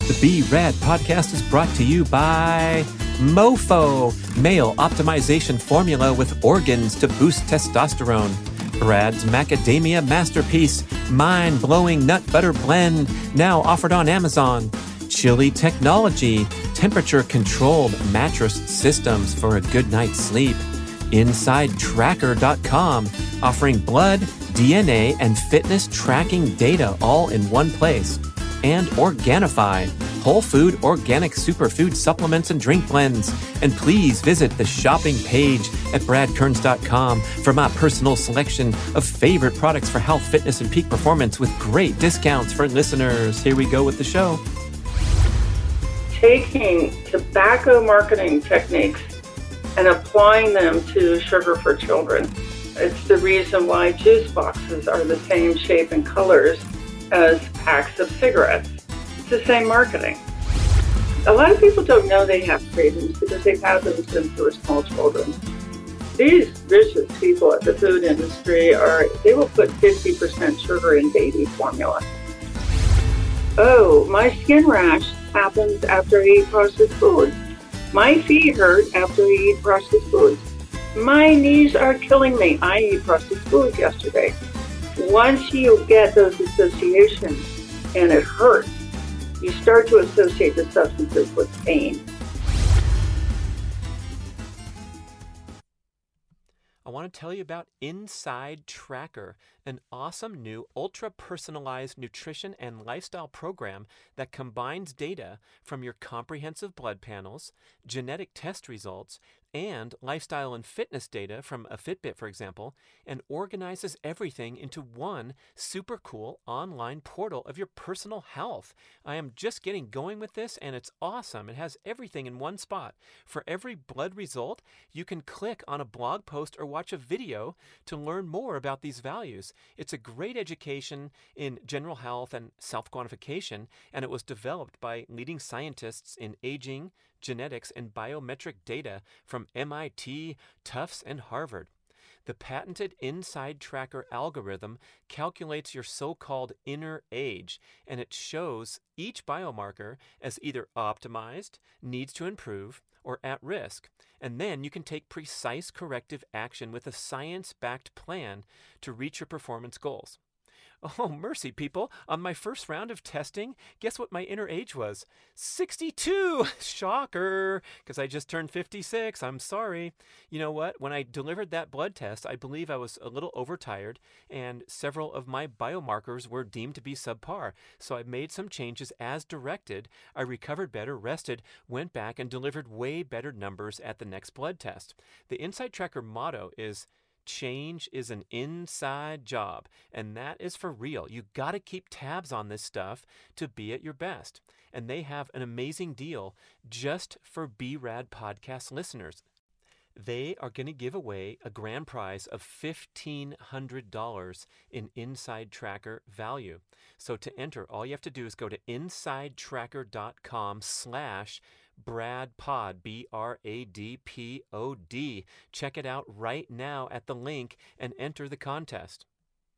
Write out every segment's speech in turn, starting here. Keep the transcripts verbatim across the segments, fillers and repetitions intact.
The Be Rad podcast is brought to you by Mofo, male optimization formula with organs to boost testosterone. Brad's Macadamia Masterpiece, mind-blowing nut butter blend, now offered on Amazon. Chili Technology, temperature-controlled mattress systems for a good night's sleep. Inside Tracker dot com, offering blood, D N A, and fitness tracking data all in one place. And Organifi, whole food organic superfood supplements and drink blends. And please visit the shopping page at brad kearns dot com for my personal selection of favorite products for health, fitness, and peak performance with great discounts for listeners. Here we go with the show. Taking tobacco marketing techniques and applying them to sugar for children. It's the reason why juice boxes are the same shape and colors as packs of cigarettes. It's the same marketing. A lot of people don't know they have cravings because they've had them since they were small children. These vicious people at the food industry are, they will put fifty percent sugar in baby formula. Oh, my skin rash happens after I eat processed foods. My feet hurt after I eat processed foods. My knees are killing me. I ate processed foods yesterday. Once you get those associations and it hurts, you start to associate the substances with pain. I want to tell you about Inside Tracker, an awesome new ultra-personalized nutrition and lifestyle program that combines data from your comprehensive blood panels, genetic test results, and lifestyle and fitness data from a Fitbit, for example, and organizes everything into one super cool online portal of your personal health. I am just getting going with this, and it's awesome. It has everything in one spot. For every blood result, you can click on a blog post or watch a video to learn more about these values. It's a great education in general health and self-quantification, and it was developed by leading scientists in aging, genetics, and biometric data from M I T, Tufts, and Harvard. The patented Inside Tracker algorithm calculates your so-called inner age, and it shows each biomarker as either optimized, needs to improve, or at risk. And then you can take precise corrective action with a science-backed plan to reach your performance goals. Oh, mercy, people. On my first round of testing, guess what my inner age was? sixty-two! Shocker! Because I just turned fifty-six. I'm sorry. You know what? When I delivered that blood test, I believe I was a little overtired, and several of my biomarkers were deemed to be subpar. So I made some changes as directed. I recovered better, rested, went back, and delivered way better numbers at the next blood test. The Inside Tracker motto is, change is an inside job, and that is for real. You got to keep tabs on this stuff to be at your best. And they have an amazing deal just for B Rad podcast listeners. They are going to give away a grand prize of fifteen hundred dollars in Inside Tracker value. So to enter, all you have to do is go to inside tracker dot com slash Brad Pod, B R A D P O D. Check it out right now at the link and enter the contest.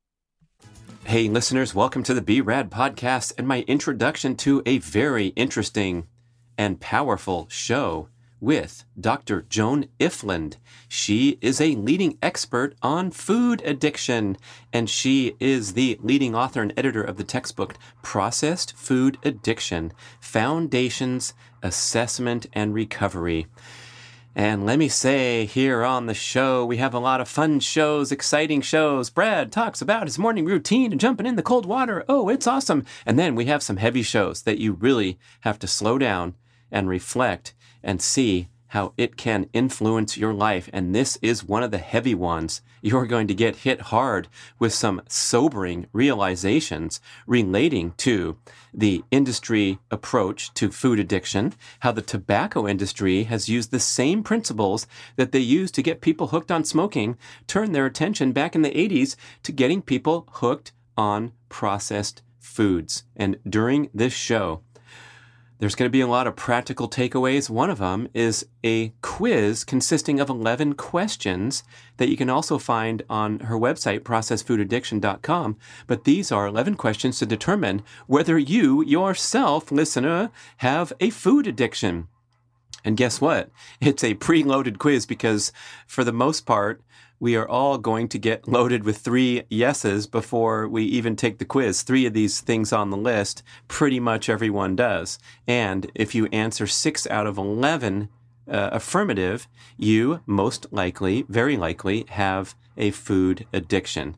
Hey listeners, welcome to the B Rad podcast and my introduction to a very interesting and powerful show with Doctor Joan Ifland. She is a leading expert on food addiction, and she is the leading author and editor of the textbook Processed Food Addiction: Foundations, Assessment, and Recovery. And let me say, here on the show, we have a lot of fun shows, exciting shows. Brad talks about his morning routine and jumping in the cold water. Oh, it's awesome. And then we have some heavy shows that you really have to slow down and reflect and see how it can influence your life. And this is one of the heavy ones. You're going to get hit hard with some sobering realizations relating to the industry approach to food addiction, how the tobacco industry has used the same principles that they used to get people hooked on smoking, turn their attention back in the eighties to getting people hooked on processed foods. And during this show, There's going to be a lot of practical takeaways. One of them is a quiz consisting of eleven questions that you can also find on her website, processed food addiction dot com. But these are eleven questions to determine whether you yourself, listener, have a food addiction. And guess what? It's a preloaded quiz because for the most part, we are all going to get loaded with three yeses before we even take the quiz. Three of these things on the list, pretty much everyone does. And if you answer six out of eleven uh, affirmative, you most likely, very likely, have a food addiction.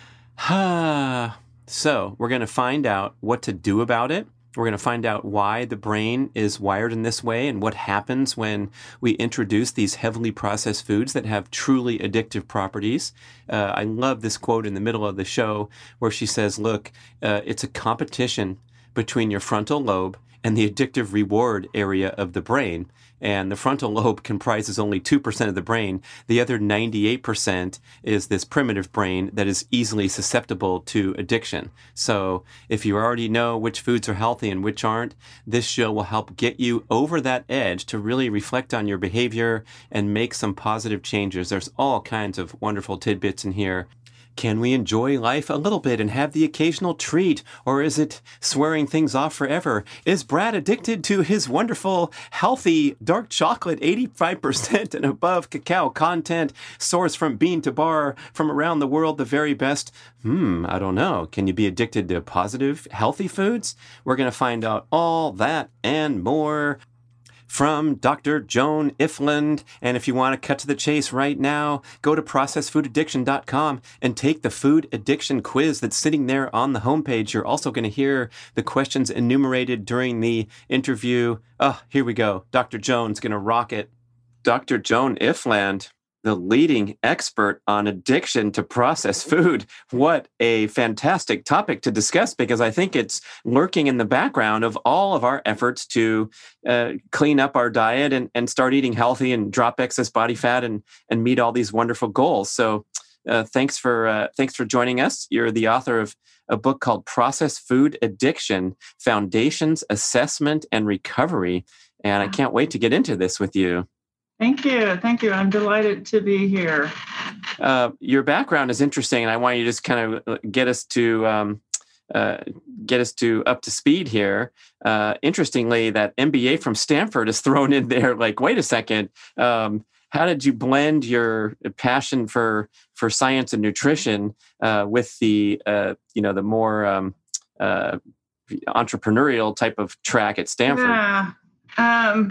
So we're going to find out what to do about it. We're going to find out why the brain is wired in this way and what happens when we introduce these heavily processed foods that have truly addictive properties. Uh, I love this quote in the middle of the show where she says, look, uh, it's a competition between your frontal lobe and the addictive reward area of the brain. And the frontal lobe comprises only two percent of the brain. The other ninety-eight percent is this primitive brain that is easily susceptible to addiction. So if you already know which foods are healthy and which aren't, this show will help get you over that edge to really reflect on your behavior and make some positive changes. There's all kinds of wonderful tidbits in here. Can we enjoy life a little bit and have the occasional treat? Or is it swearing things off forever? Is Brad addicted to his wonderful, healthy, dark chocolate, eighty-five percent and above cacao content, sourced from bean to bar, from around the world, the very best? Hmm, I don't know. Can you be addicted to positive, healthy foods? We're going to find out all that and more from Doctor Joan Ifland. And if you want to cut to the chase right now, go to processed food addiction dot com and take the food addiction quiz that's sitting there on the homepage. You're also going to hear the questions enumerated during the interview. Oh, here we go. Doctor Joan's going to rock it. Doctor Joan Ifland, the leading expert on addiction to processed food. What a fantastic topic to discuss, because I think it's lurking in the background of all of our efforts to uh, clean up our diet and, and start eating healthy and drop excess body fat and, and meet all these wonderful goals. So uh, thanks for uh, thanks for joining us. You're the author of a book called Processed Food Addiction, Foundations, Assessment, and Recovery. And I can't wait to get into this with you. Thank you. Thank you. I'm delighted to be here. Uh, your background is interesting, and I want you to just kind of get us to um, uh, get us to up to speed here. Uh, interestingly, that M B A from Stanford is thrown in there. Like, wait a second, um, how did you blend your passion for for science and nutrition uh, with the uh, you know the more um, uh, entrepreneurial type of track at Stanford? Yeah. Um,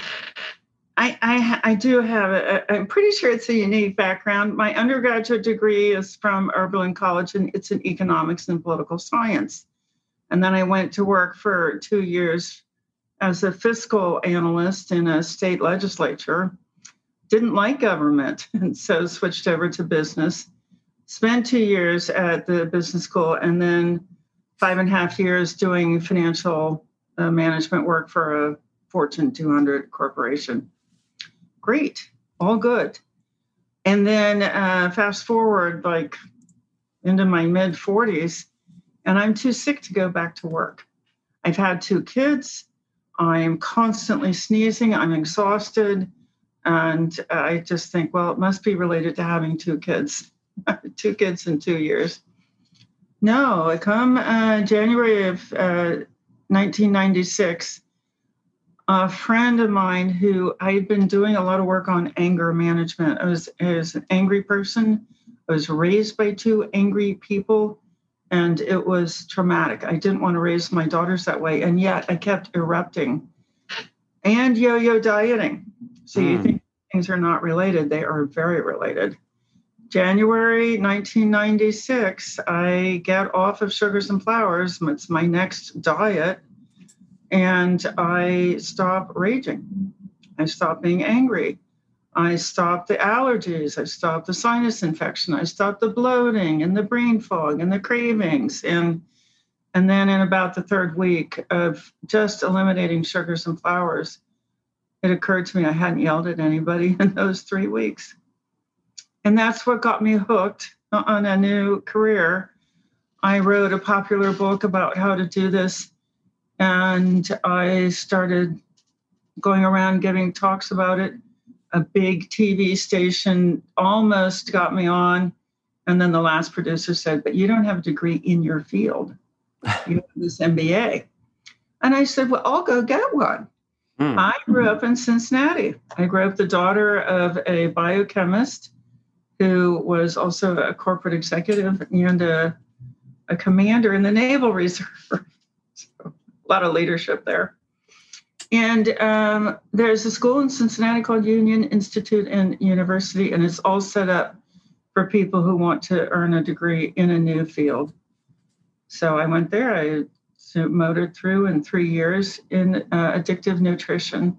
I, I, I do have, a, I'm pretty sure it's a unique background. My undergraduate degree is from Oberlin College, and it's in economics and political science. And then I went to work for two years as a fiscal analyst in a state legislature. Didn't like government, and so switched over to business. Spent two years at the business school, and then five and a half years doing financial uh, management work for a Fortune two hundred corporation. Great, all good. And then uh, fast forward like into my mid forties, and I'm too sick to go back to work. I've had two kids. I'm constantly sneezing. I'm exhausted. And I just think, well, it must be related to having two kids, two kids in two years. No, come uh, January of uh, nineteen ninety-six, a friend of mine who I'd been doing a lot of work on anger management. I was, I was an angry person. I was raised by two angry people, and it was traumatic. I didn't want to raise my daughters that way, and yet I kept erupting. And yo-yo dieting. So mm. you think things are not related. They are very related. January nineteen ninety-six, I get off of sugars and flours. It's my next diet. And I stop raging. I stop being angry. I stop the allergies. I stop the sinus infection. I stop the bloating and the brain fog and the cravings. And, and then in about the third week of just eliminating sugars and flours, it occurred to me I hadn't yelled at anybody in those three weeks. And that's what got me hooked on a new career. I wrote a popular book about how to do this And I started going around giving talks about it. A big T V station almost got me on. And then the last producer said, but you don't have a degree in your field. You have this M B A. And I said, well, I'll go get one. Mm. I grew up in Cincinnati. I grew up the daughter of a biochemist who was also a corporate executive and a, a commander in the Naval Reserve. So, a lot of leadership there. And um, there's a school in Cincinnati called Union Institute and University, and it's all set up for people who want to earn a degree in a new field. So I went there. I motored through in three years in uh, addictive nutrition.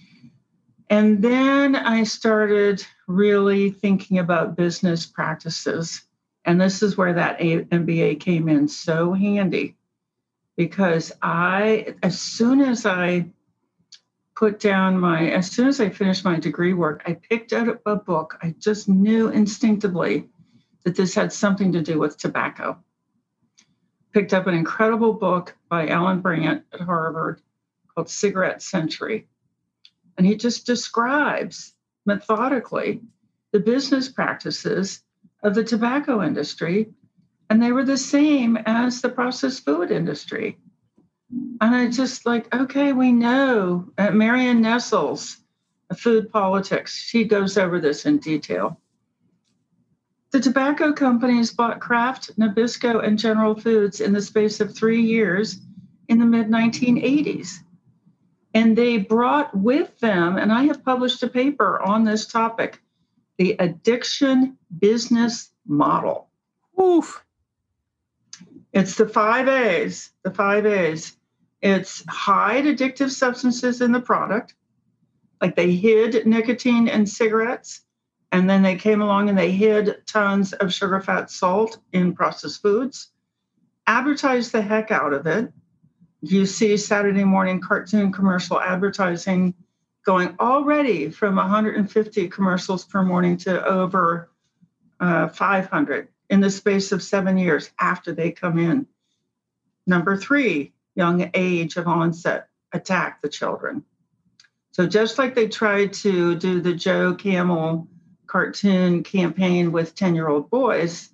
And then I started really thinking about business practices. And this is where that M B A came in so handy, because I, as soon as I put down my, as soon as I finished my degree work, I picked up a book. I just knew instinctively that this had something to do with tobacco. Picked up an incredible book by Alan Brandt at Harvard called Cigarette Century. And he just describes methodically the business practices of the tobacco industry. And they were the same as the processed food industry. And I just like, okay, we know. Uh, Marion Nestles, Food Politics, she goes over this in detail. The tobacco companies bought Kraft, Nabisco, and General Foods in the space of three years in the mid nineteen eighties. And they brought with them, and I have published a paper on this topic, the addiction business model. Oof. It's the five A's, the five A's. It's hide addictive substances in the product, like they hid nicotine in cigarettes, and then they came along and they hid tons of sugar, fat, salt in processed foods, advertised the heck out of it. You see Saturday morning cartoon commercial advertising going already from one hundred fifty commercials per morning to over uh, five hundred in the space of seven years after they come in. Number three, young age of onset, attack the children. So just like they tried to do the Joe Camel cartoon campaign with ten-year-old boys,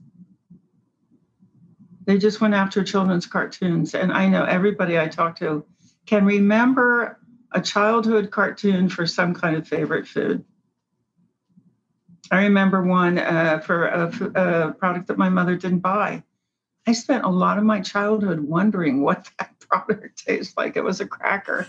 they just went after children's cartoons. And I know everybody I talk to can remember a childhood cartoon for some kind of favorite food. I remember one uh, for a, a product that my mother didn't buy. I spent a lot of my childhood wondering what that product tastes like. It was a cracker.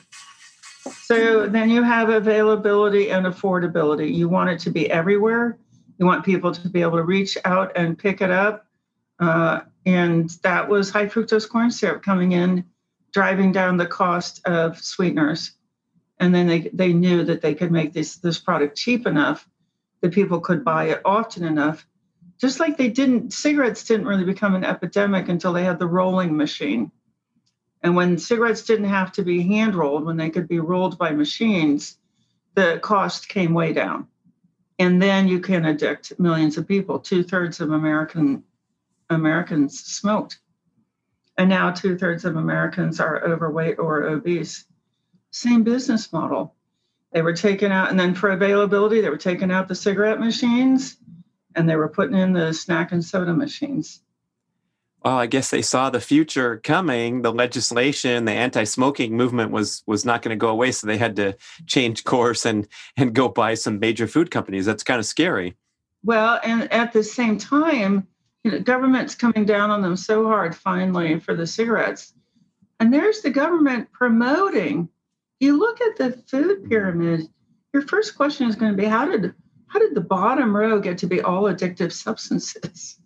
So then you have availability and affordability. You want it to be everywhere. You want people to be able to reach out and pick it up. Uh, and that was high fructose corn syrup coming in, driving down the cost of sweeteners. And then they, they knew that they could make this, this product cheap enough that people could buy it often enough. Just like they didn't, cigarettes didn't really become an epidemic until they had the rolling machine. And when cigarettes didn't have to be hand rolled, when they could be rolled by machines, the cost came way down. And then you can addict millions of people. Two thirds of American Americans smoked. And now two thirds of Americans are overweight or obese. Same business model. They were taking out, and then for availability, they were taking out the cigarette machines and they were putting in the snack and soda machines. Well, I guess they saw the future coming. The legislation, the anti-smoking movement was was not going to go away, so they had to change course and and go buy some major food companies. That's kind of scary. Well, and at the same time, you know, government's coming down on them so hard finally for the cigarettes. And there's the government promoting. You look at the food pyramid, your first question is going to be, how did how did the bottom row get to be all addictive substances?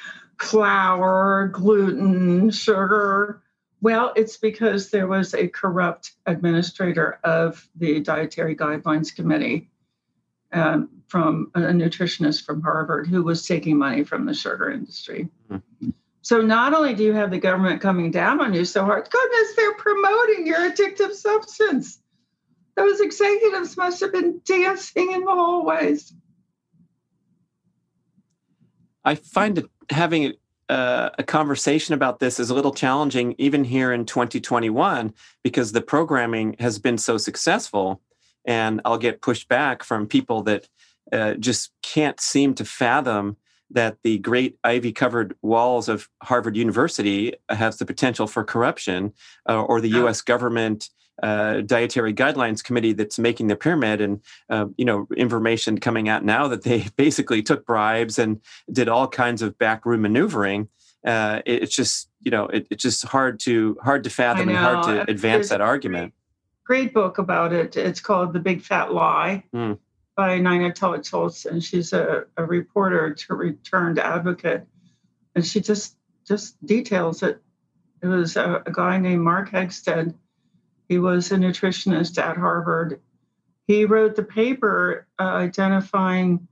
Flour, gluten, sugar. Well, it's because there was a corrupt administrator of the Dietary Guidelines Committee um, from a nutritionist from Harvard who was taking money from the sugar industry. Mm-hmm. So not only do you have the government coming down on you so hard, goodness, they're promoting your addictive substance. Those executives must have been dancing in the hallways. I find it having uh, a conversation about this is a little challenging even here in twenty twenty-one because the programming has been so successful. And I'll get pushed back from people that uh, just can't seem to fathom that the great ivy-covered walls of Harvard University have the potential for corruption, uh, or the U S government uh, Dietary Guidelines Committee that's making the pyramid, and uh, you know, information coming out now that they basically took bribes and did all kinds of backroom maneuvering. Uh, it, it's just, you know, it, it's just hard to hard to fathom and hard to advance that argument. Great book about it. It's called The Big Fat Lie mm. by Nina Tollett-Schultz, and she's a, a reporter to returned advocate, and she just just details it. It was a, a guy named Mark Hegstead. He was a nutritionist at Harvard. He wrote the paper uh, identifying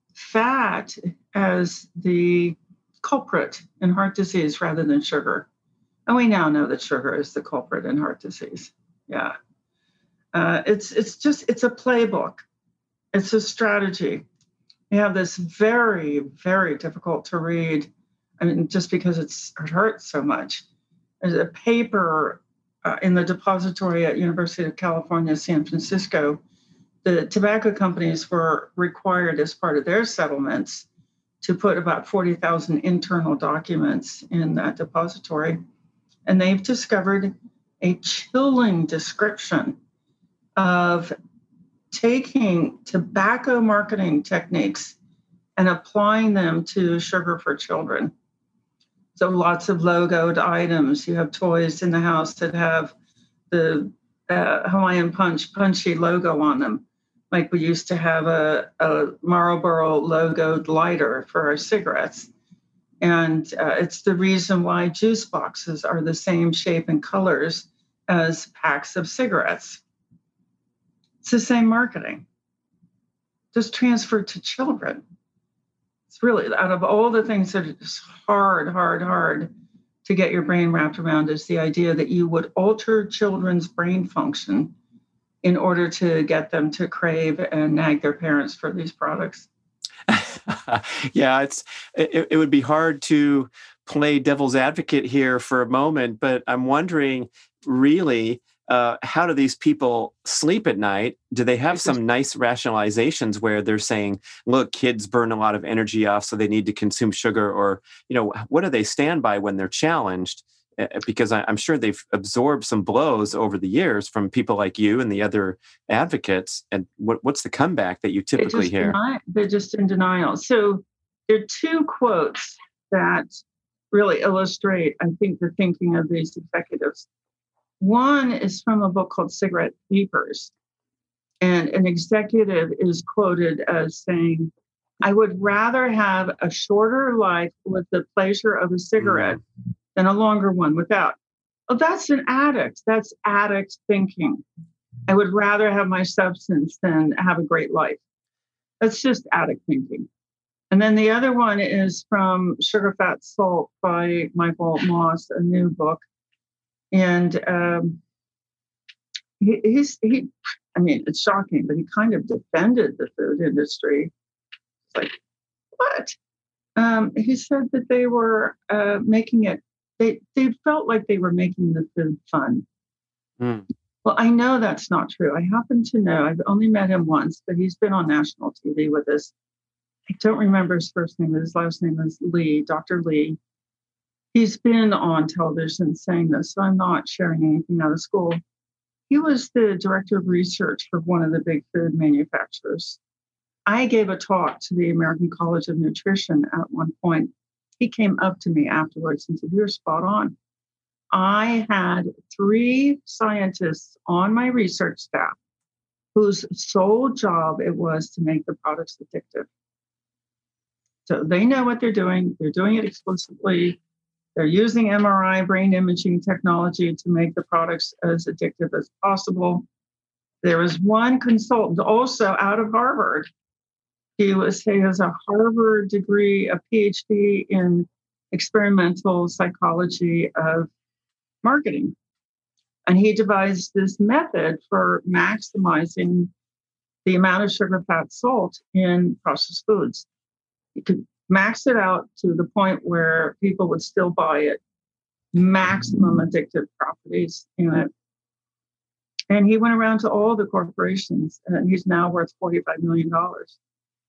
fat as the culprit in heart disease rather than sugar. And we now know that sugar is the culprit in heart disease. Yeah. Uh, it's it's just, it's a playbook. It's a strategy. You have this very, very difficult to read, I mean, just because it's, it hurts so much. There's a paper uh, in the depository at University of California, San Francisco. The tobacco companies were required as part of their settlements to put about forty thousand internal documents in that depository. And they've discovered a chilling description of taking tobacco marketing techniques and applying them to sugar for children. So lots of logoed items. You have toys in the house that have the uh, Hawaiian Punch punchy logo on them. Like we used to have a, a Marlboro logoed lighter for our cigarettes. And uh, it's the reason why juice boxes are the same shape and colors as packs of cigarettes. It's the same marketing, just transferred to children. It's really, out of all the things that are just hard, hard, hard to get your brain wrapped around, is the idea that you would alter children's brain function in order to get them to crave and nag their parents for these products. Yeah, it's it, it would be hard to play devil's advocate here for a moment, but I'm wondering, really, uh, how do these people sleep at night? Do they have some nice rationalizations where they're saying, look, kids burn a lot of energy off, so they need to consume sugar? Or, you know, what do they stand by when they're challenged? Because I'm sure they've absorbed some blows over the years from people like you and the other advocates. And what, what's the comeback that you typically hear? Deny, they're just in denial. So there are two quotes that really illustrate, I think, the thinking of these executives. One is from a book called Cigarette Papers. And an executive is quoted as saying, I would rather have a shorter life with the pleasure of a cigarette mm. than a longer one without. Well, that's an addict. That's addict thinking. I would rather have my substance than have a great life. That's just addict thinking. And then the other one is from Sugar, Fat, Salt by Michael Moss, a new book. And um, he, he's, he, I mean, it's shocking, but he kind of defended the food industry. It's like, what? Um, he said that they were uh, making it, they, they felt like they were making the food fun. Mm. Well, I know that's not true. I happen to know, I've only met him once, but he's been on national T V with us. I don't remember his first name, but his last name is Lee, Doctor Lee. He's been on television saying this, so I'm not sharing anything out of school. He was the director of research for one of the big food manufacturers. I gave a talk to the American College of Nutrition at one point. He came up to me afterwards and said, you're spot on. I had three scientists on my research staff whose sole job it was to make the products addictive. So they know what they're doing. They're doing it explicitly. They're using M R I brain imaging technology to make the products as addictive as possible. There was one consultant also out of Harvard. He was he has a Harvard degree, a P H D in experimental psychology of marketing. And he devised this method for maximizing the amount of sugar, fat, salt in processed foods. You could maxed it out to the point where people would still buy it, maximum addictive properties in it. And he went around to all the corporations, and he's now worth forty-five million dollars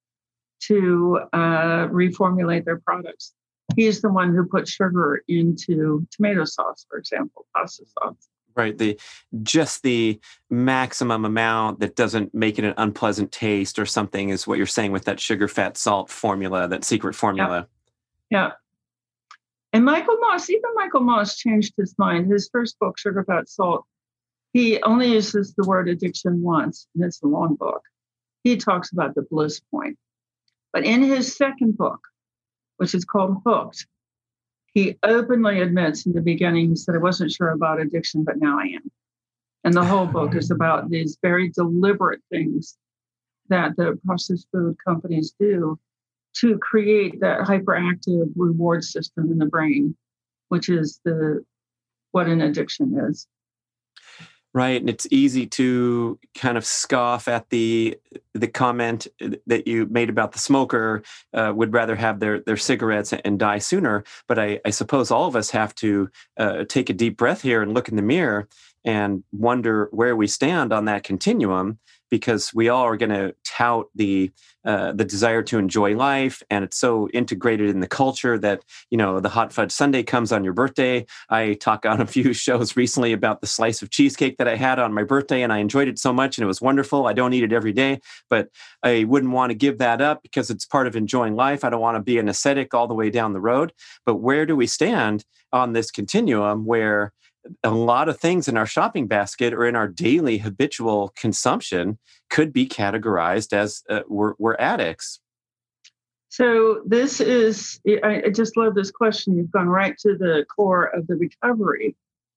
to uh, reformulate their products. He's the one who put sugar into tomato sauce, for example, pasta sauce. Right. The just the maximum amount that doesn't make it an unpleasant taste or something is what you're saying with that sugar, fat, salt formula, that secret formula. Yeah. yeah. And Michael Moss, even Michael Moss changed his mind. His first book, Sugar, Fat, Salt, he only uses the word addiction once, and it's a long book. He talks about the bliss point. But in his second book, which is called Hooked, he openly admits in the beginning, he said, I wasn't sure about addiction, but now I am. And the whole book is about these very deliberate things that the processed food companies do to create that hyperactive reward system in the brain, which is the what an addiction is. Right. And it's easy to kind of scoff at the the comment that you made about the smoker uh, would rather have their, their cigarettes and die sooner. But I, I suppose all of us have to uh, take a deep breath here and look in the mirror and wonder where we stand on that continuum, because we all are going to tout the uh, the desire to enjoy life, and it's so integrated in the culture that, you know, the hot fudge sundae comes on your birthday. I talk on a few shows recently about the slice of cheesecake that I had on my birthday, and I enjoyed it so much, and it was wonderful. I don't eat it every day, but I wouldn't want to give that up because it's part of enjoying life. I don't want to be an ascetic all the way down the road. But where do we stand on this continuum where a lot of things in our shopping basket or in our daily habitual consumption could be categorized as uh, we're, we're addicts? So this is, I just love this question. You've gone right to the core of the recovery.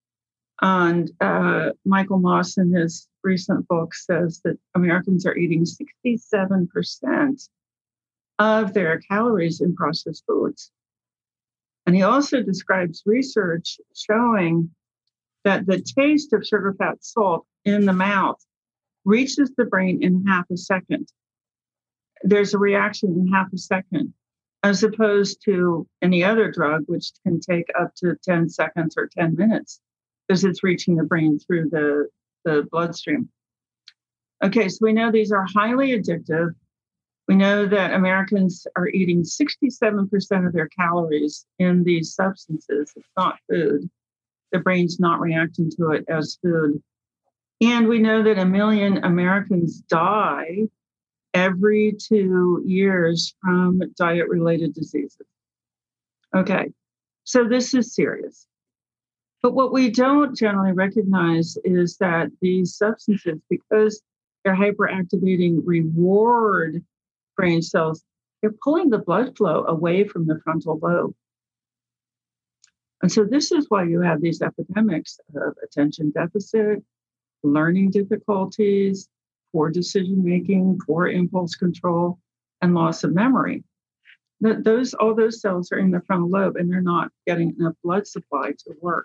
And uh, Michael Moss in his recent book says that Americans are eating sixty-seven percent of their calories in processed foods. And he also describes research showing that the taste of sugar, fat, salt in the mouth reaches the brain in half a second. There's a reaction in half a second, as opposed to any other drug, which can take up to ten seconds or ten minutes, because it's reaching the brain through the, the bloodstream. Okay, so we know these are highly addictive. We know that Americans are eating sixty-seven percent of their calories in these substances. It's not food. The brain's not reacting to it as food. And we know that a million Americans die every two years from diet-related diseases. Okay, so this is serious. But what we don't generally recognize is that these substances, because they're hyperactivating reward brain cells, they're pulling the blood flow away from the frontal lobe. And so this is why you have these epidemics of attention deficit, learning difficulties, poor decision-making, poor impulse control, and loss of memory. That those, all those cells are in the frontal lobe, and they're not getting enough blood supply to work.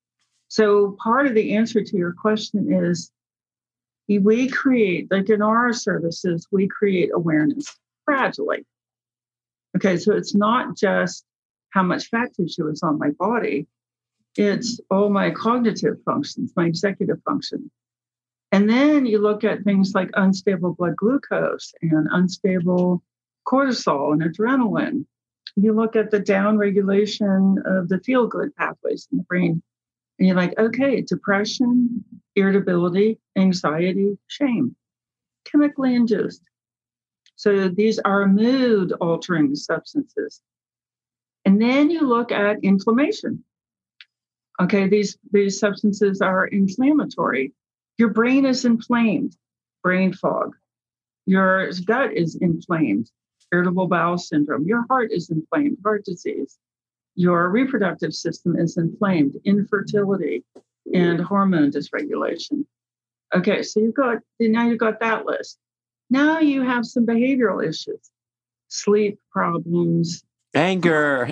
So part of the answer to your question is we create, like in our services, we create awareness gradually. Okay, so it's not just how much fat tissue is on my body. It's all my cognitive functions, my executive function. And then you look at things like unstable blood glucose and unstable cortisol and adrenaline. You look at the downregulation of the feel-good pathways in the brain. And you're like, okay, depression, irritability, anxiety, shame, chemically induced. So these are mood-altering substances. And then you look at inflammation. Okay, these, these substances are inflammatory. Your brain is inflamed, brain fog. Your gut is inflamed, irritable bowel syndrome. Your heart is inflamed, heart disease. Your reproductive system is inflamed, infertility, and hormone dysregulation. Okay, so you've got, now you've got that list. Now you have some behavioral issues, sleep problems, anger.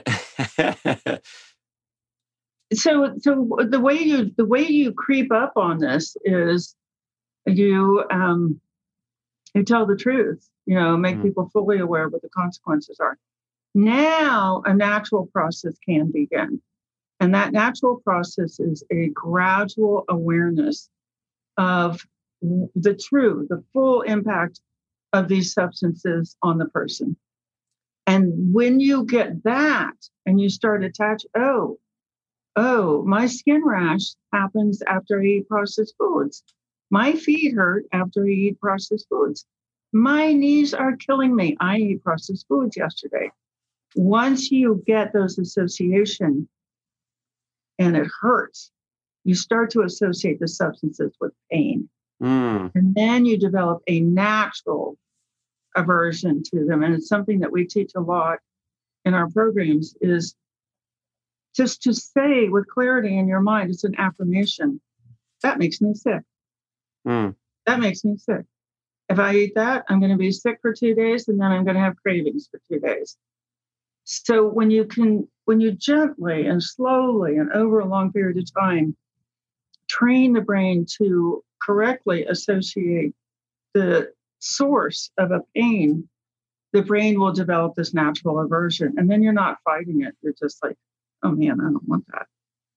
so, so the way you the way you creep up on this is you um, you tell the truth. You know, make mm. people fully aware of what the consequences are. Now a natural process can begin. And that natural process is a gradual awareness of the true, the full impact of these substances on the person. And when you get that and you start attach, oh, oh, my skin rash happens after I eat processed foods. My feet hurt after I eat processed foods. My knees are killing me. I ate processed foods yesterday. Once you get those associations and it hurts, you start to associate the substances with pain. Mm. And then you develop a natural aversion to them. And it's something that we teach a lot in our programs is just to say with clarity in your mind, it's an affirmation. That makes me sick. Mm. That makes me sick. If I eat that, I'm going to be sick for two days and then I'm going to have cravings for two days. So when you can, when you gently and slowly and over a long period of time, train the brain to correctly associate the source of a pain, the brain will develop this natural aversion. And then you're not fighting it. You're just like, oh man, I don't want that.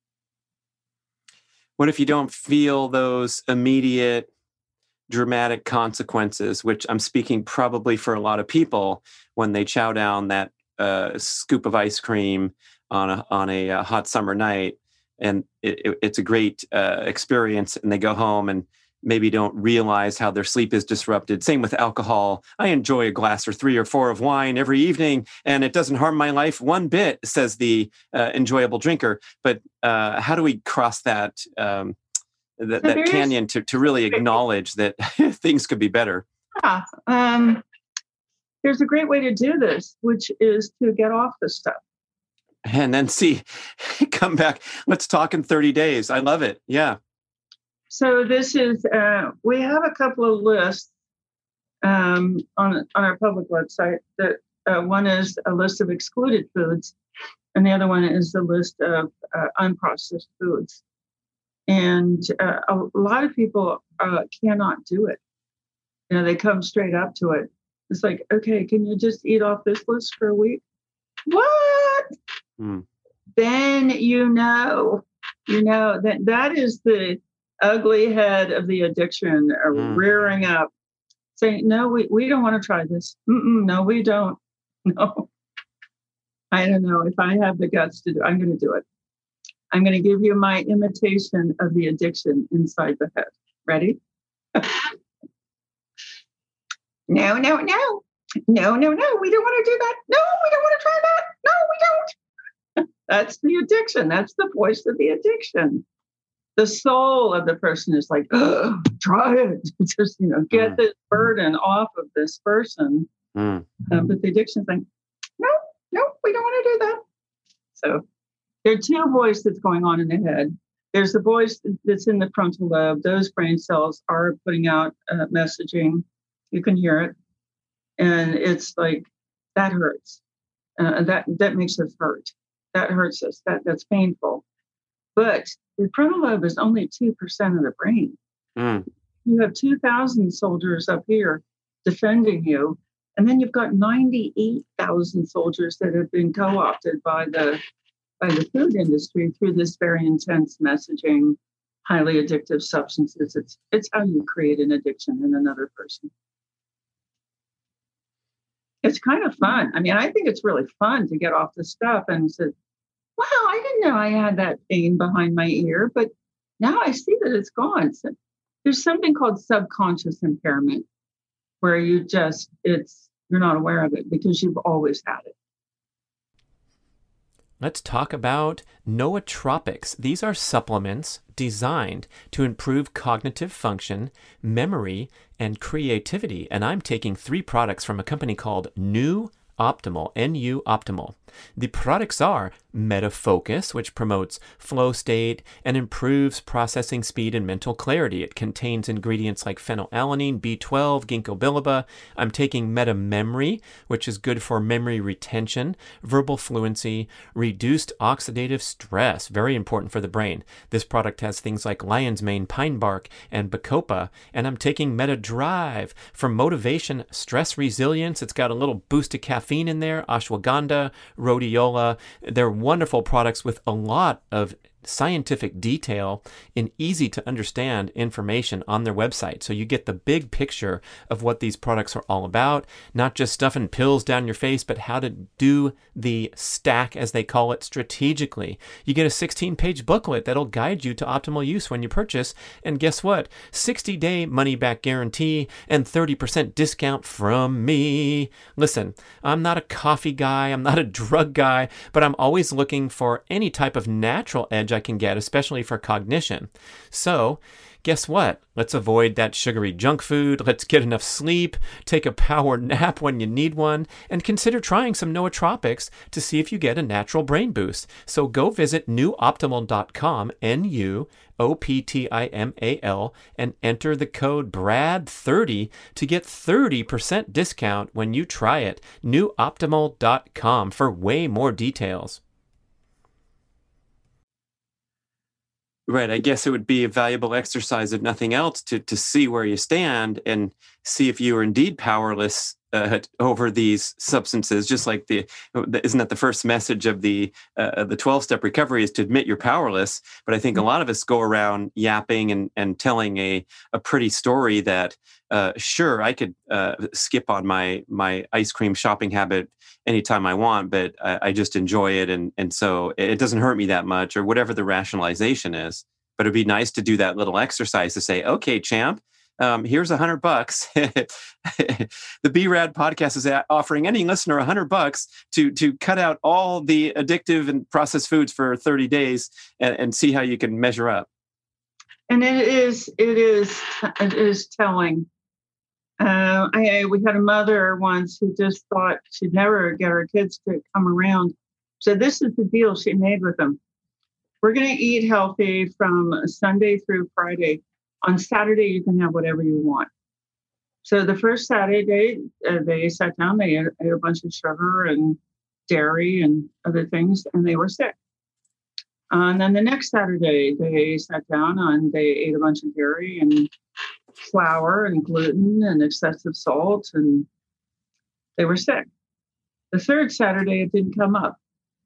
What if you don't feel those immediate dramatic consequences, which I'm speaking probably for a lot of people when they chow down that uh, scoop of ice cream on a, on a, a hot summer night, and it, it, it's a great uh, experience, and they go home and maybe don't realize how their sleep is disrupted. Same with alcohol. I enjoy a glass or three or four of wine every evening, and it doesn't harm my life one bit, says the uh, enjoyable drinker. But uh, how do we cross that um, th- that canyon to, to really acknowledge that things could be better? Yeah. Um, there's a great way to do this, which is to get off the stuff. And then see, come back. Let's talk in thirty days. I love it. Yeah. So this is, uh, we have a couple of lists um, on, on our public website. That uh, one is a list of excluded foods, and the other one is a list of uh, unprocessed foods. And uh, a lot of people uh, cannot do it. You know, they come straight up to it. It's like, okay, can you just eat off this list for a week? What? Mm. Then you know, you know that that is the ugly head of the addiction uh, Mm. rearing up, saying, no, we, we don't want to try this. Mm-mm, no, we don't. No. I don't know if I have the guts to do it. I'm going to do it. I'm going to give you my imitation of the addiction inside the head. Ready? No, no, no. No, no, no. We don't want to do that. No, we don't want to try that. No, we don't. That's the addiction. That's the voice of the addiction. The soul of the person is like, oh, try it. Just, you know, get mm. this burden off of this person. Mm. Uh, but the addiction's like, no, no, we don't want to do that. So there are two voices going on in the head. There's the voice that's in the frontal lobe. Those brain cells are putting out uh, messaging. You can hear it. And it's like, that hurts. Uh, that, that makes us hurt. That hurts us. That, that's painful. But the frontal lobe is only two percent of the brain. Mm. You have two thousand soldiers up here defending you. And then you've got ninety-eight thousand soldiers that have been co-opted by the, by the food industry through this very intense messaging, highly addictive substances. It's, it's how you create an addiction in another person. It's kind of fun. I mean, I think it's really fun to get off the stuff and say, wow, I didn't know I had that pain behind my ear, but now I see that it's gone. So there's something called subconscious impairment where you just, it's, you're not aware of it because you've always had it. Let's talk about nootropics. These are supplements designed to improve cognitive function, memory, and creativity. And I'm taking three products from a company called New Optimal, N U Optimal. The products are MetaFocus, which promotes flow state and improves processing speed and mental clarity. It contains ingredients like phenylalanine, B twelve, ginkgo biloba. I'm taking MetaMemory, which is good for memory retention, verbal fluency, reduced oxidative stress, very important for the brain. This product has things like lion's mane, pine bark, and bacopa. And I'm taking MetaDrive for motivation, stress resilience. It's got a little boost of caffeine in there, ashwagandha, rhodiola. They're wonderful products with a lot of scientific detail and easy to understand information on their website. So you get the big picture of what these products are all about, not just stuffing pills down your face, but how to do the stack, as they call it, strategically. You get a sixteen page booklet that'll guide you to optimal use when you purchase. And guess what? sixty day money back guarantee and thirty percent discount from me. Listen, I'm not a coffee guy. I'm not a drug guy, but I'm always looking for any type of natural edge I can get, especially for cognition. So guess what? Let's avoid that sugary junk food. Let's get enough sleep, take a power nap when you need one, and consider trying some nootropics to see if you get a natural brain boost. So go visit new optimal dot com, N U O P T I M A L, and enter the code B R A D thirty to get thirty percent discount when you try it. new optimal dot com for way more details. Right. I guess it would be a valuable exercise, if nothing else, to to see where you stand and see if you are indeed powerless uh, over these substances. Just like the, isn't that the first message of the uh, the twelve-step recovery, is to admit you're powerless? But I think a lot of us go around yapping and, and telling a a pretty story that uh, sure, I could uh, skip on my my ice cream shopping habit anytime I want, but I, I just enjoy it, and and so it doesn't hurt me that much, or whatever the rationalization is. But it'd be nice to do that little exercise to say, okay, champ, um, here's a hundred bucks. The B RAD podcast is offering any listener a hundred bucks to to cut out all the addictive and processed foods for thirty days and, and see how you can measure up. And it is it is it is telling. Uh, I, we had a mother once who just thought she'd never get her kids to come around. So this is the deal she made with them. We're going to eat healthy from Sunday through Friday. On Saturday, you can have whatever you want. So the first Saturday, uh, they sat down, they ate, ate a bunch of sugar and dairy and other things, and they were sick. Uh, and then the next Saturday, they sat down and they ate a bunch of dairy and flour and gluten and excessive salt, and they were sick. The third Saturday, it didn't come up.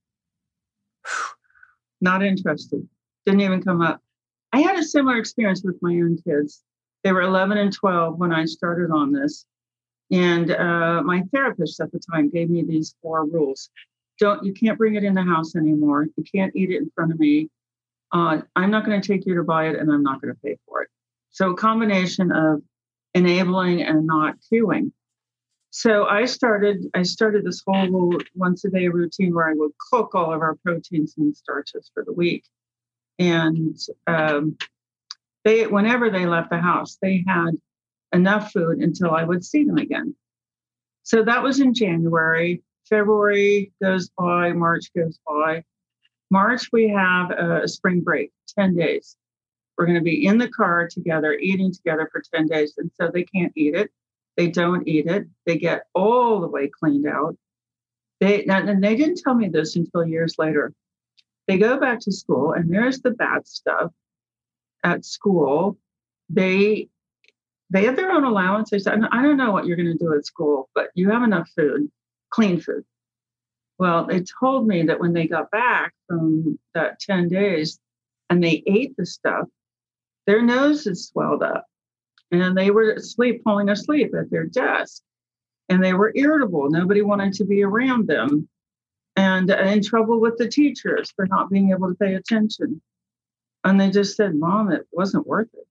Not interested. Didn't even come up. I had a similar experience with my own kids. They were eleven and twelve when I started on this. And uh, my therapist at the time gave me these four rules. Don't, you can't bring it in the house anymore. You can't eat it in front of me. Uh, I'm not going to take you to buy it, and I'm not going to pay for it. So a combination of enabling and not cueing. So I started I started this whole once a day routine where I would cook all of our proteins and starches for the week. And um, they, whenever they left the house, they had enough food until I would see them again. So that was in January. February goes by, March goes by. March, we have a spring break, ten days. We're going to be in the car together, eating together for ten days. And so they can't eat it. They don't eat it. They get all the way cleaned out. They and they didn't tell me this until years later. They go back to school, and there's the bad stuff at school. They they have their own allowance. They said, I don't know what you're going to do at school, but you have enough food, clean food. Well, they told me that when they got back from that ten days and they ate the stuff, their noses swelled up. And they were asleep, falling asleep at their desk. And they were irritable. Nobody wanted to be around them. And uh, in trouble with the teachers for not being able to pay attention. And they just said, Mom, it wasn't worth it.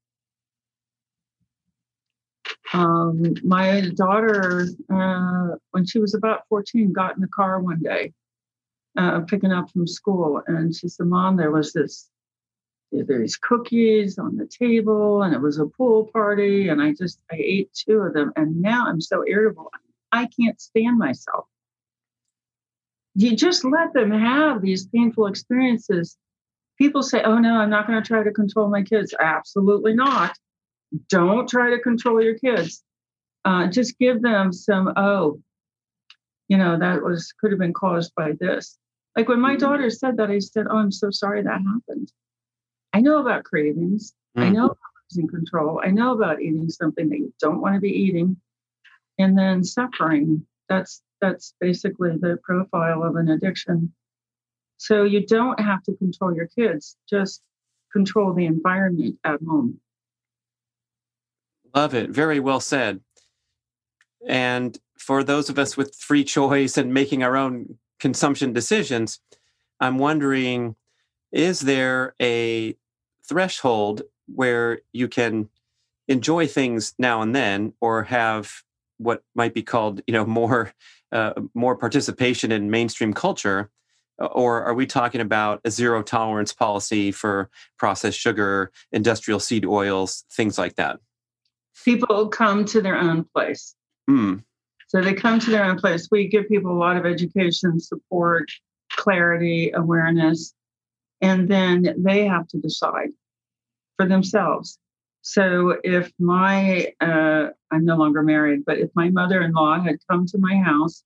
Um, my daughter, uh, when she was about fourteen, got in the car one day, uh, picking up from school. And she said, Mom, there was this There's cookies on the table, and it was a pool party, and I just, I ate two of them, and now I'm so irritable. I can't stand myself. you just let them have these painful experiences. People say, oh, no, I'm not going to try to control my kids. Absolutely not. Don't try to control your kids. Uh, just give them some, oh, you know, that was could have been caused by this. Like when my daughter said that, I said, oh, I'm so sorry that happened. I know about cravings. Mm. I know about losing control. I know about eating something that you don't want to be eating. And then suffering. That's that's basically the profile of an addiction. So you don't have to control your kids. Just control the environment at home. Love it. Very well said. And for those of us with free choice and making our own consumption decisions, I'm wondering, is there a threshold where you can enjoy things now and then, or have what might be called, you know, more uh, more participation in mainstream culture? Or are we talking about a zero tolerance policy for processed sugar, industrial seed oils, things like that? People come to their own place. Mm. So they come to their own place. We give people a lot of education, support, clarity, awareness, and then they have to decide for themselves. So if my, uh, I'm no longer married, but if my mother-in-law had come to my house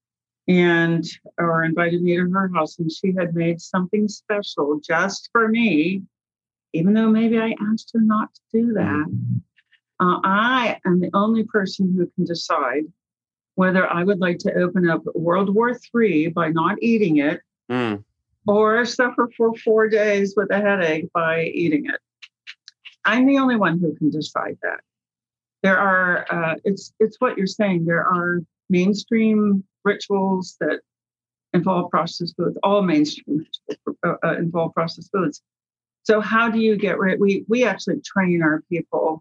and, or invited me to her house and she had made something special just for me, even though maybe I asked her not to do that, uh, I am the only person who can decide whether I would like to open up World War Three by not eating it, mm. or suffer for four days with a headache by eating it. I'm the only one who can decide that. There are, uh, it's it's what you're saying. There are mainstream rituals that involve processed foods. All mainstream rituals uh, uh, involve processed foods. So how do you get rid? We we actually train our people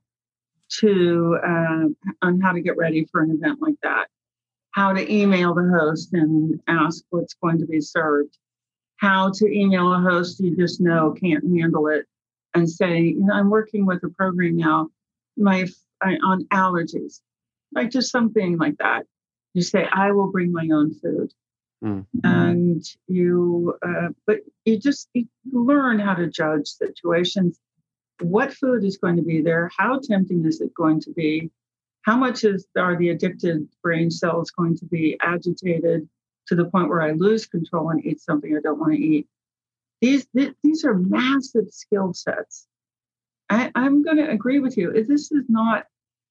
to uh, on how to get ready for an event like that. How to email the host and ask what's going to be served. How to email a host you just know can't handle it, and say, you know, I'm working with a program now, my I, on allergies, like just something like that. You say, I will bring my own food, mm-hmm. and you, uh, but you just you learn how to judge situations. What food is going to be there? How tempting is it going to be? How much is are the addicted brain cells going to be agitated to the point where I lose control and eat something I don't want to eat? These these are massive skill sets. I, I'm going to agree with you. This is not.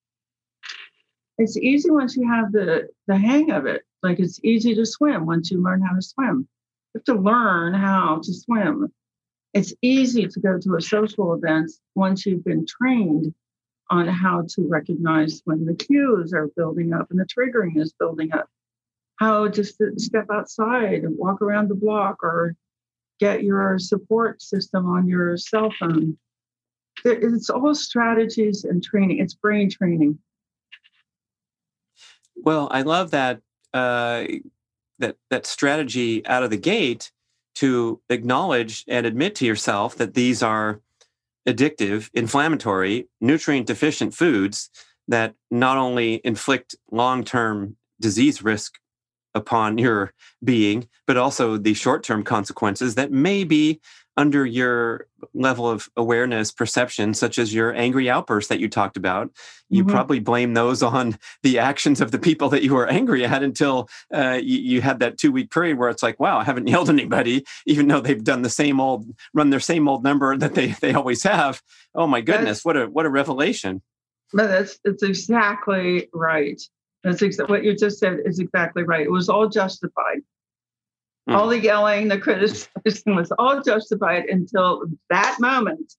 It's easy once you have the the hang of it. Like it's easy to swim once you learn how to swim. You have to learn how to swim. It's easy to go to a social event once you've been trained on how to recognize when the cues are building up and the triggering is building up. How to st- step outside and walk around the block or get your support system on your cell phone. It's all strategies and training. It's brain training. Well, I love that uh, that that strategy out of the gate to acknowledge and admit to yourself that these are addictive, inflammatory, nutrient-deficient foods that not only inflict long-term disease risk upon your being, but also the short-term consequences that may be under your level of awareness, perception, such as your angry outbursts that you talked about. You mm-hmm. probably blame those on the actions of the people that you were angry at until uh, you, you had that two-week period where it's like, wow, I haven't yelled at anybody, even though they've done the same old, run their same old number that they they always have. Oh my goodness, that's, what a what a revelation. But that's it's exactly right. That's ex- what you just said is exactly right. It was all justified. Mm. All the yelling, the criticism was all justified until that moment.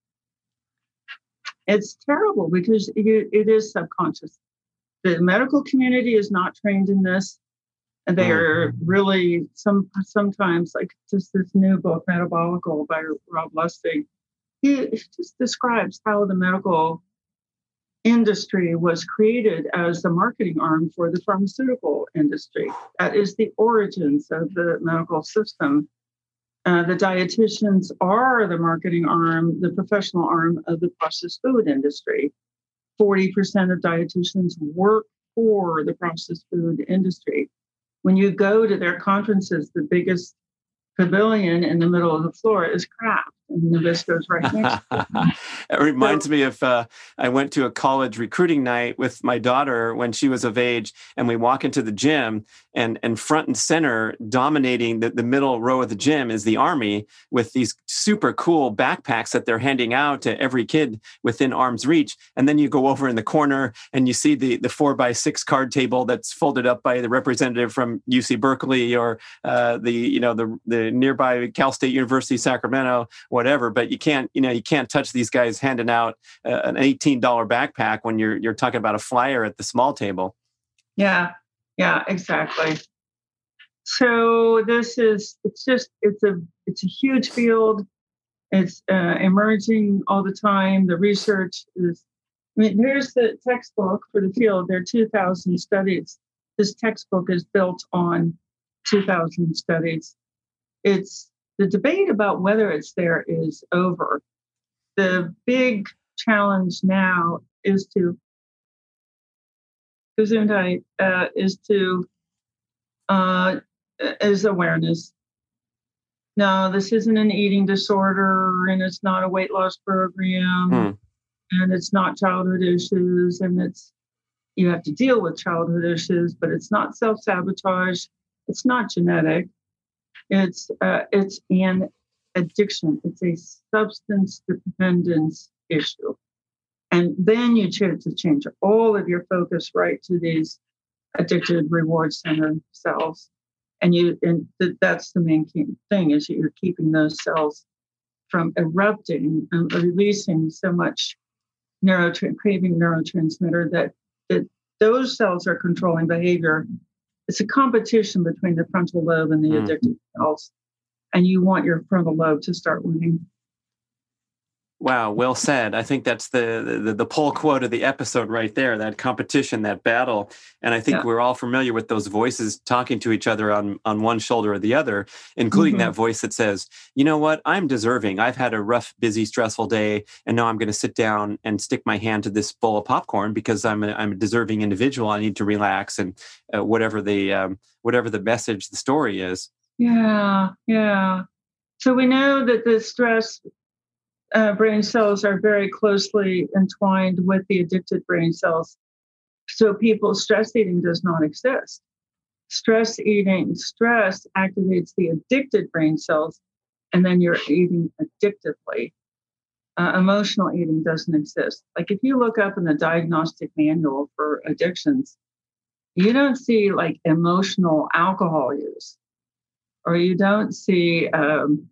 It's terrible because it, it is subconscious. The medical community is not trained in this. And they mm. are really, some sometimes, like just this new book, Metabolical by Rob Lustig, he just describes how the medical industry was created as the marketing arm for the pharmaceutical industry. That is the origins of the medical system. Uh, the dietitians are the marketing arm, the professional arm of the processed food industry. forty percent of dietitians work for the processed food industry. When you go to their conferences, the biggest pavilion in the middle of the floor is Kraft, and Nabisco's right next to it. It reminds So, me of uh, I went to a college recruiting night with my daughter when she was of age, and we walk into the gym, and and front and center, dominating the, the middle row of the gym, is the Army with these super cool backpacks that they're handing out to every kid within arm's reach. And then you go over in the corner and you see the the four by six card table that's folded up by the representative from U C Berkeley, or uh, the you know the the nearby Cal State University Sacramento, whatever. But you can't you know you can't touch these guys handing out uh, an eighteen dollar backpack when you're you're talking about a flyer at the small table. yeah, yeah, exactly. So this is, it's just, it's a, it's a huge field. It's uh, emerging all the time. The research is, I mean, here's the textbook for the field. There are two thousand studies. This textbook is built on two thousand studies. It's, the debate about whether it's there is over. The big challenge now is to, Gesundheit, uh, is to, uh, is awareness. No, this isn't an eating disorder, and it's not a weight loss program, Hmm. and it's not childhood issues, and it's, you have to deal with childhood issues, but it's not self-sabotage. It's not genetic. It's uh, it's an addiction. It's a substance dependence issue. And then you choose to change all of your focus right to these addicted reward center cells. And you and th- that's the main key thing, is you're keeping those cells from erupting and releasing so much neurotra- craving neurotransmitter that, that those cells are controlling behavior. It's a competition between the frontal lobe and the Mm. addicted cells. And you want your frontal lobe to start winning. Wow, well said. I think that's the, the the pull quote of the episode right there, that competition, that battle. And I think Yeah. we're all familiar with those voices talking to each other on, on one shoulder or the other, including Mhm. that voice that says, you know what, I'm deserving. I've had a rough, busy, stressful day, and now I'm going to sit down and stick my hand to this bowl of popcorn because I'm a, I'm a deserving individual. I need to relax, and uh, whatever the um, whatever the message, the story is. Yeah, yeah. So we know that the stress uh, brain cells are very closely entwined with the addicted brain cells. So people, stress eating does not exist. Stress eating, stress activates the addicted brain cells, and then you're eating addictively. Uh, emotional eating doesn't exist. Like if you look up in the diagnostic manual for addictions, you don't see like emotional alcohol use, or you don't see, um,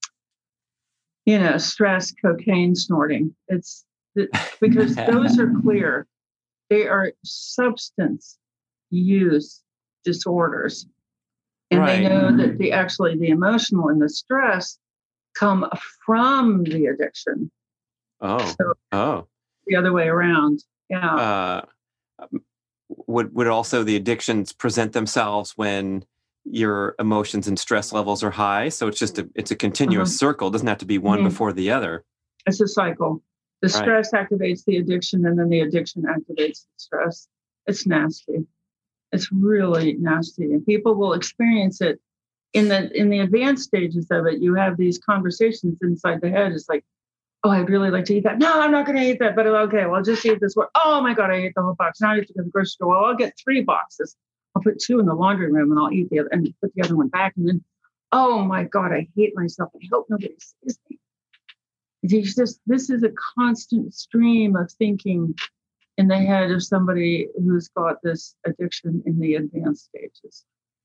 you know, stress cocaine snorting. It's it, because those are clear. They are substance use disorders. And Right. they know that the actually the emotional and the stress come from the addiction. Oh, So oh. the other way around. Yeah. Uh, would would also the addictions present themselves when your emotions and stress levels are high? So it's just a it's a continuous Mhm. circle. It doesn't have to be one Mhm. before the other. It's a cycle. The Right. stress activates the addiction, and then the addiction activates the stress. It's nasty. It's really nasty. And people will experience it in the in the advanced stages of it. You have these conversations inside the head. It's like, oh, I'd really like to eat that. No, I'm not going to eat that. But okay, well, I'll just eat this one. Oh my God, I ate the whole box. Now I have to go to the grocery store. Well, I'll get three boxes. I'll put two in the laundry room, and I'll eat the other and put the other one back. And then, oh my God, I hate myself. I hope nobody sees me. It's just, this is a constant stream of thinking in the head of somebody who's got this addiction in the advanced stages.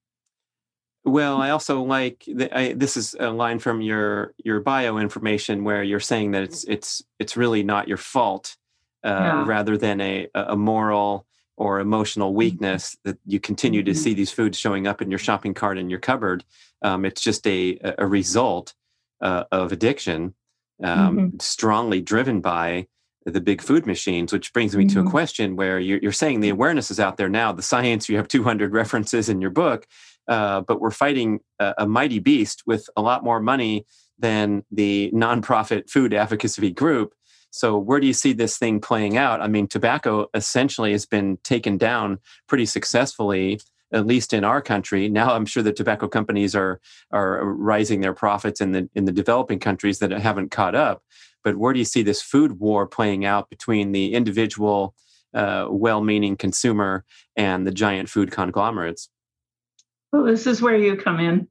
Well, I also like the, I, this is a line from your your bio information where you're saying that it's it's it's really not your fault, uh, Yeah. rather than a a moral or emotional weakness that you continue to Mhm. see these foods showing up in your shopping cart in your cupboard. Um, it's just a a result uh, of addiction, um, Mhm. strongly driven by the big food machines. Which brings me to a Mhm. question where you're, you're saying the awareness is out there now, the science. You have two hundred references in your book. Uh, but we're fighting a, a mighty beast with a lot more money than the nonprofit food advocacy group. So where do you see this thing playing out? I mean, tobacco essentially has been taken down pretty successfully at least in our country. Now I'm sure the tobacco companies are are rising their profits in the in the developing countries that haven't caught up. But where do you see this food war playing out between the individual, uh, well-meaning consumer and the giant food conglomerates? Well, this is where you come in.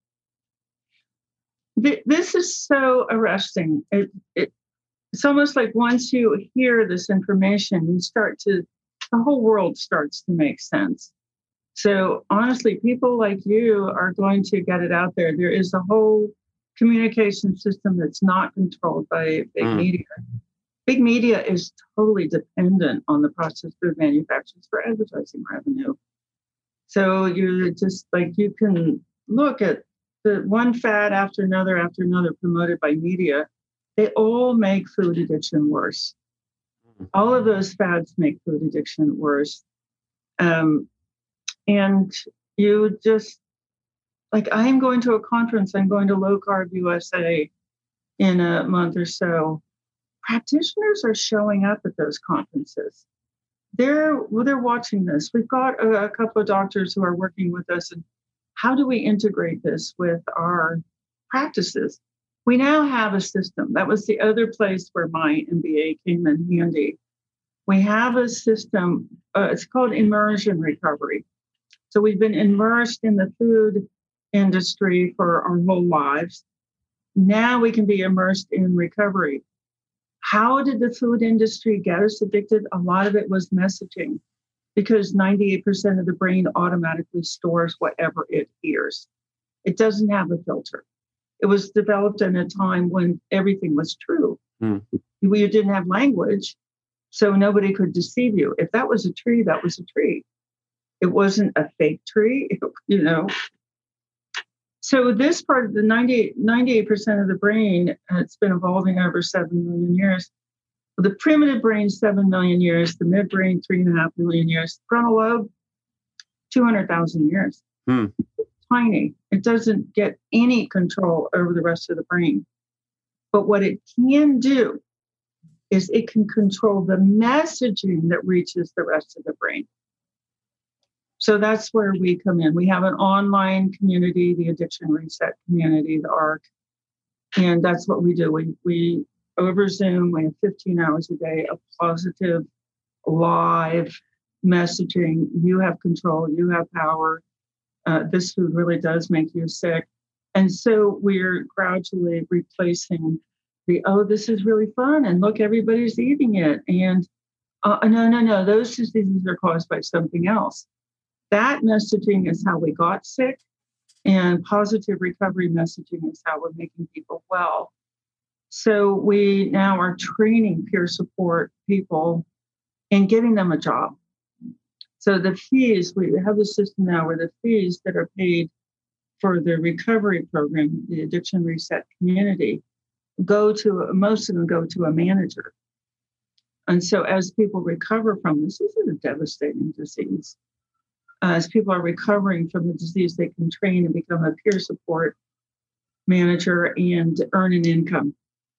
This is so arresting. It, it, it's almost like once you hear this information, you start to, the whole world starts to make sense. So honestly, people like you are going to get it out there. There is a whole communication system that's not controlled by big mm. media. Big media is totally dependent on the processed food manufacturers for advertising revenue. So you just like, you can look at the one fad after another after another promoted by media. They all make food addiction worse. Mm. All of those fads make food addiction worse. Um, and you just, like, I'm going to a conference, I'm going to Low Carb U S A in a month or so. Practitioners are showing up at those conferences. They're, well, they're watching this. We've got a, a couple of doctors who are working with us. And how do we integrate this with our practices? We now have a system. That was the other place where my M B A came in handy. We have a system, uh, it's called immersion recovery. So we've been immersed in the food industry for our whole lives. Now we can be immersed in recovery. How did the food industry get us addicted? A lot of it was messaging, because ninety-eight percent of the brain automatically stores whatever it hears. It doesn't have a filter. It was developed in a time when everything was true. Mm. You didn't have language, so nobody could deceive you. If that was a tree, that was a tree. It wasn't a fake tree, you know. So this part of the ninety-eight, ninety-eight percent of the brain, it's been evolving over seven million years. The primitive brain, seven million years. The midbrain, three and a half million years. The frontal lobe, two hundred thousand years. Hmm. It's tiny. It doesn't get any control over the rest of the brain. But what it can do is it can control the messaging that reaches the rest of the brain. So that's where we come in. We have an online community, the Addiction Reset community, the A R C. And that's what we do. We, we over Zoom, we have fifteen hours a day of positive, live messaging. You have control, you have power. Uh, this food really does make you sick. And so we're gradually replacing the, oh, this is really fun. And look, everybody's eating it. And uh, no, no, no, those diseases are caused by something else. That messaging is how we got sick, and positive recovery messaging is how we're making people well. So we now are training peer support people and getting them a job. So the fees, we have a system now where the fees that are paid for the recovery program, the Addiction Reset community, go to, most of them go to a manager. And so as people recover from this, this is a devastating disease. Uh, as people are recovering from the disease, they can train and become a peer support manager and earn an income.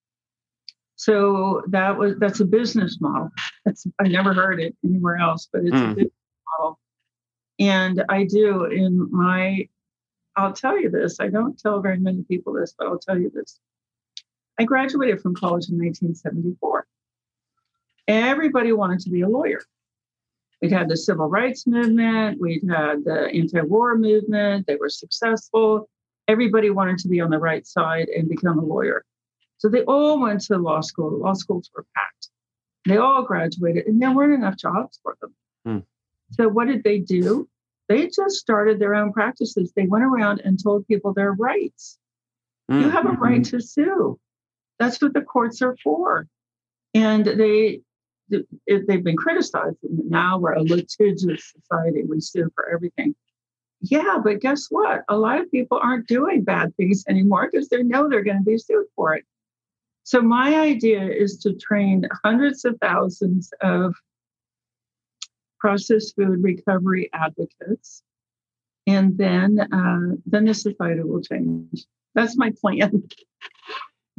So that was that's a business model. That's, I never heard it anywhere else, but it's mm. a business model. And I do in my, I'll tell you this, I don't tell very many people this, but I'll tell you this. I graduated from college in nineteen seventy-four. Everybody wanted to be a lawyer. We'd had the civil rights movement. We'd had the anti-war movement. They were successful. Everybody wanted to be on the right side and become a lawyer. So they all went to law school. The law schools were packed. They all graduated, and there weren't enough jobs for them. Hmm. So what did they do? They just started their own practices. They went around and told people their rights. Hmm. You have a right to sue. That's what the courts are for. And they... they've been criticized. Now we're a litigious society. We sue for everything. Yeah, but guess what? A lot of people aren't doing bad things anymore because they know they're going to be sued for it. So my idea is to train hundreds of thousands of processed food recovery advocates, and then uh, then the society will change. That's my plan.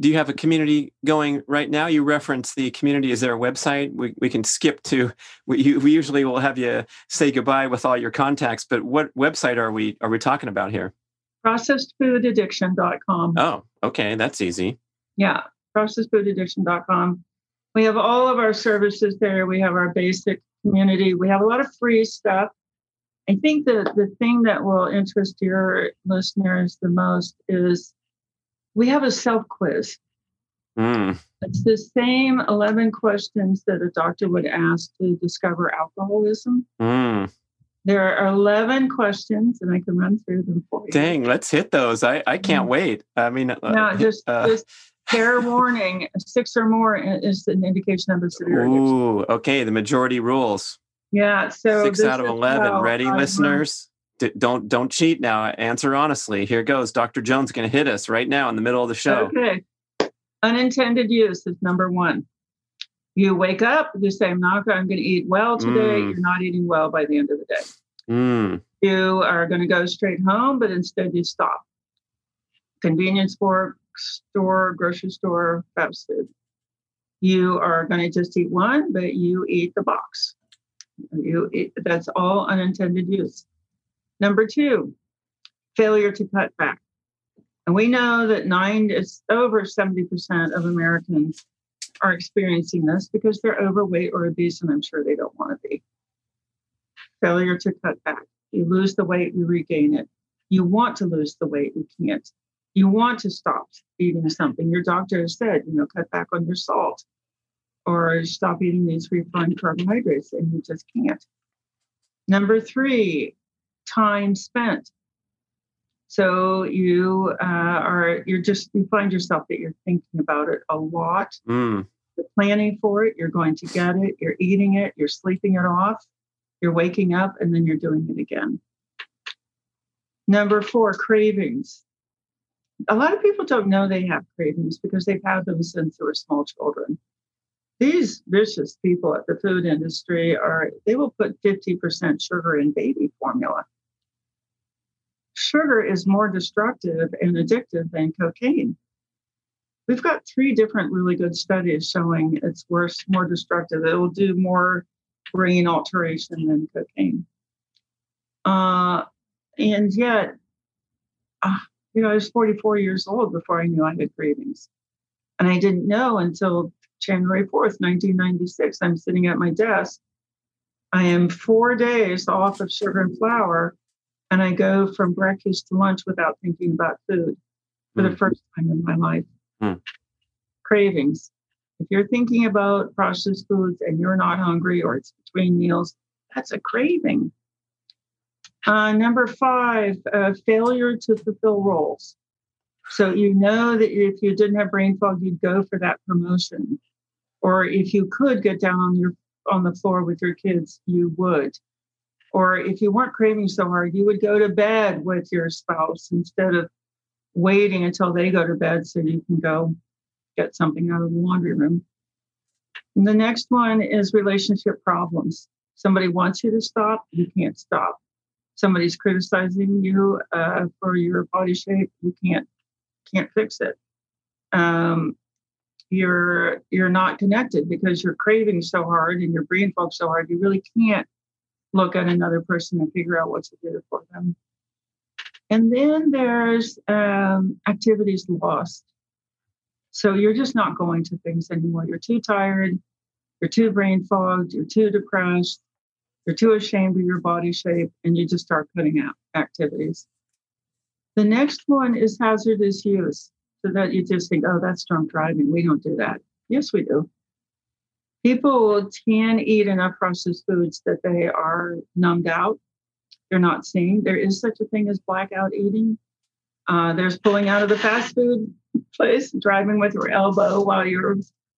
do you have a community going right now? You reference the community. Is there a website? We we can skip to, we, we usually will have you say goodbye with all your contacts, but what website are we are we talking about here? processed food addiction dot com. Oh, okay. That's easy. Yeah, processed food addiction dot com. We have all of our services there. We have our basic community. We have a lot of free stuff. I think that the thing that will interest your listeners the most is we have a self-quiz. Mm. It's the same eleven questions that a doctor would ask to discover alcoholism. Mm. There are eleven questions, and I can run through them for you. Dang, let's hit those. I, I can't wait. I mean, uh, now, just, uh, just fair warning, six or more is an indication of a severe addiction. Ooh, okay, the majority rules. Yeah, so six out of eleven. Ready, I listeners? D- don't don't cheat now. Answer honestly. Here goes. Doctor Jones going to hit us right now in the middle of the show. Okay. Unintended use is number one. You wake up, you say, I'm not I'm going to eat well today. Mm. You're not eating well by the end of the day. Mm. You are going to go straight home, but instead you stop. Convenience store, store, grocery store, fast food. You are going to just eat one, but you eat the box. You eat, that's all unintended use. Number two, failure to cut back. And we know that nine, it's over seventy percent of Americans are experiencing this because they're overweight or obese, and I'm sure they don't want to be. Failure to cut back. You lose the weight, you regain it. You want to lose the weight, you can't. You want to stop eating something. Your doctor has said, you know, cut back on your salt or stop eating these refined carbohydrates, and you just can't. Number three, time spent. So you uh, are, you're just, you find yourself that you're thinking about it a lot. Mm. You're planning for it. You're going to get it. You're eating it. You're sleeping it off. You're waking up and then you're doing it again. Number four, cravings. A lot of people don't know they have cravings because they've had them since they were small children. These vicious people at the food industry are, they will put fifty percent sugar in baby formula. Sugar is more destructive and addictive than cocaine. We've got three different really good studies showing it's worse, more destructive. It will do more brain alteration than cocaine. Uh, and yet, uh, you know, I was forty-four years old before I knew I had cravings. And I didn't know until January fourth, nineteen ninety-six. I'm sitting at my desk. I am four days off of sugar and flour. And I go from breakfast to lunch without thinking about food for mm. the first time in my life. Mm. Cravings. If you're thinking about processed foods and you're not hungry or it's between meals, that's a craving. Uh, number five, uh, failure to fulfill roles. So you know that if you didn't have brain fog, you'd go for that promotion. Or if you could get down on your on the floor with your kids, you would. Or if you weren't craving so hard, you would go to bed with your spouse instead of waiting until they go to bed so you can go get something out of the laundry room. And the next one is relationship problems. Somebody wants you to stop, you can't stop. Somebody's criticizing you uh, for your body shape, you can't can't fix it. Um, you're you're not connected because you're craving so hard and your brain fog so hard, you really can't look at another person and figure out what to do for them. And then there's um, activities lost. So you're just not going to things anymore. You're too tired. You're too brain fogged. You're too depressed. You're too ashamed of your body shape. And you just start cutting out activities. The next one is hazardous use. So that you just think, oh, that's drunk driving. We don't do that. Yes, we do. People can eat enough processed foods that they are numbed out. They're not seeing. There is such a thing as blackout eating. Uh, there's pulling out of the fast food place, driving with your elbow while you're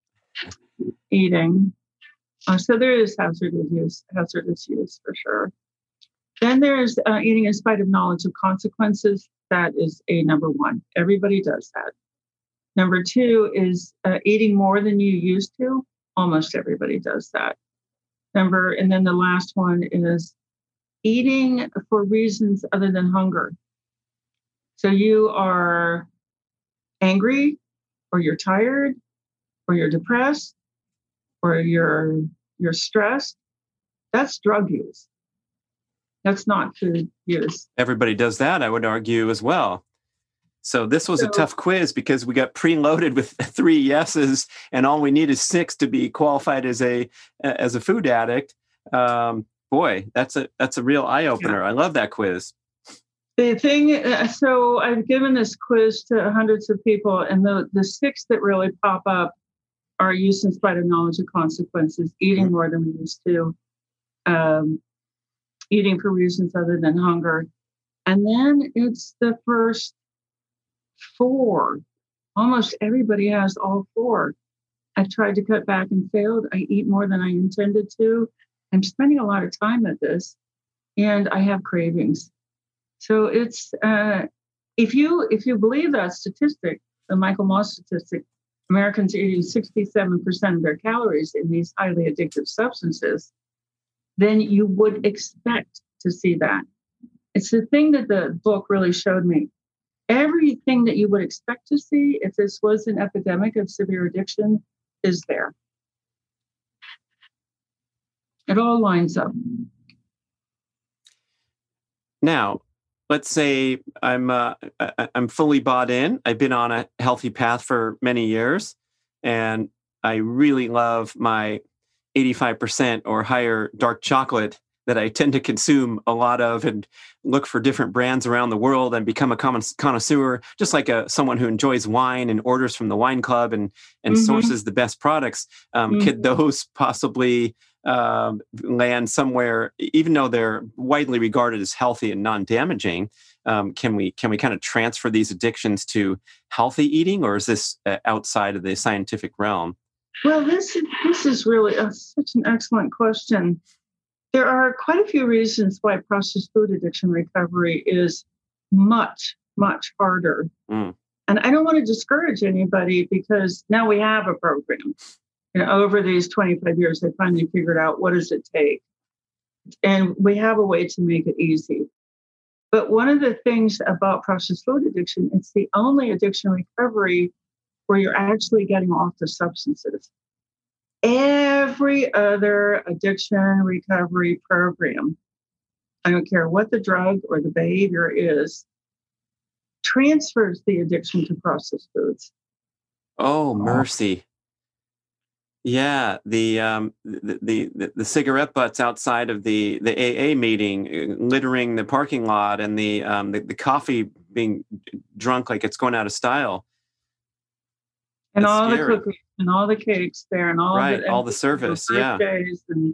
eating. Uh, so there is hazardous use, hazardous use for sure. Then there's uh, eating in spite of knowledge of consequences. That is a number one. Everybody does that. Number two is uh, eating more than you used to. Almost everybody does that. Number, and then the last one is eating for reasons other than hunger. So you are angry or you're tired, or you're depressed, or you're you're stressed, that's drug use. That's not food use. Everybody does that, I would argue, as well. So this was So, a tough quiz because we got preloaded with three yeses, and all we need is six to be qualified as a as a food addict. Um, boy, that's a that's a real eye opener. Yeah. I love that quiz. The thing, so I've given this quiz to hundreds of people, and the the six that really pop up are use in spite of knowledge of consequences, eating mm-hmm. more than we used to, um, eating for reasons other than hunger, and then it's the first four. Almost everybody has all four. I tried to cut back and failed. I eat more than I intended to. I'm spending a lot of time at this, and I have cravings. So it's uh, if you if you believe that statistic, the Michael Moss statistic, Americans eating sixty-seven percent of their calories in these highly addictive substances, then you would expect to see that. It's the thing that the book really showed me. Everything that you would expect to see if this was an epidemic of severe addiction is there. It all lines up. Now, let's say I'm uh, I'm fully bought in. I've been on a healthy path for many years, and I really love my eighty-five percent or higher dark chocolate that I tend to consume a lot of, and look for different brands around the world and become a connoisseur, just like a, someone who enjoys wine and orders from the wine club and, and mm-hmm. sources the best products. Um, mm-hmm. Could those possibly um, land somewhere, even though they're widely regarded as healthy and non-damaging? Um, can we can we kind of transfer these addictions to healthy eating, or is this uh, outside of the scientific realm? Well, this, this is really a, such an excellent question. There are quite a few reasons why processed food addiction recovery is much, much harder. Mm. And I don't want to discourage anybody, because now we have a program. You know, over these twenty-five years, I finally figured out what does it take. And we have a way to make it easy. But one of the things about processed food addiction, it's the only addiction recovery where you're actually getting off the substances. Every other addiction recovery program, I don't care what the drug or the behavior is, transfers the addiction to processed foods. Oh, mercy. Yeah, the um, the, the the cigarette butts outside of the, the A A meeting, littering the parking lot, and the um, the, the coffee being drunk like it's going out of style. And That's all scary. the cookies and all the cakes there and all right, the, all the service, yeah. And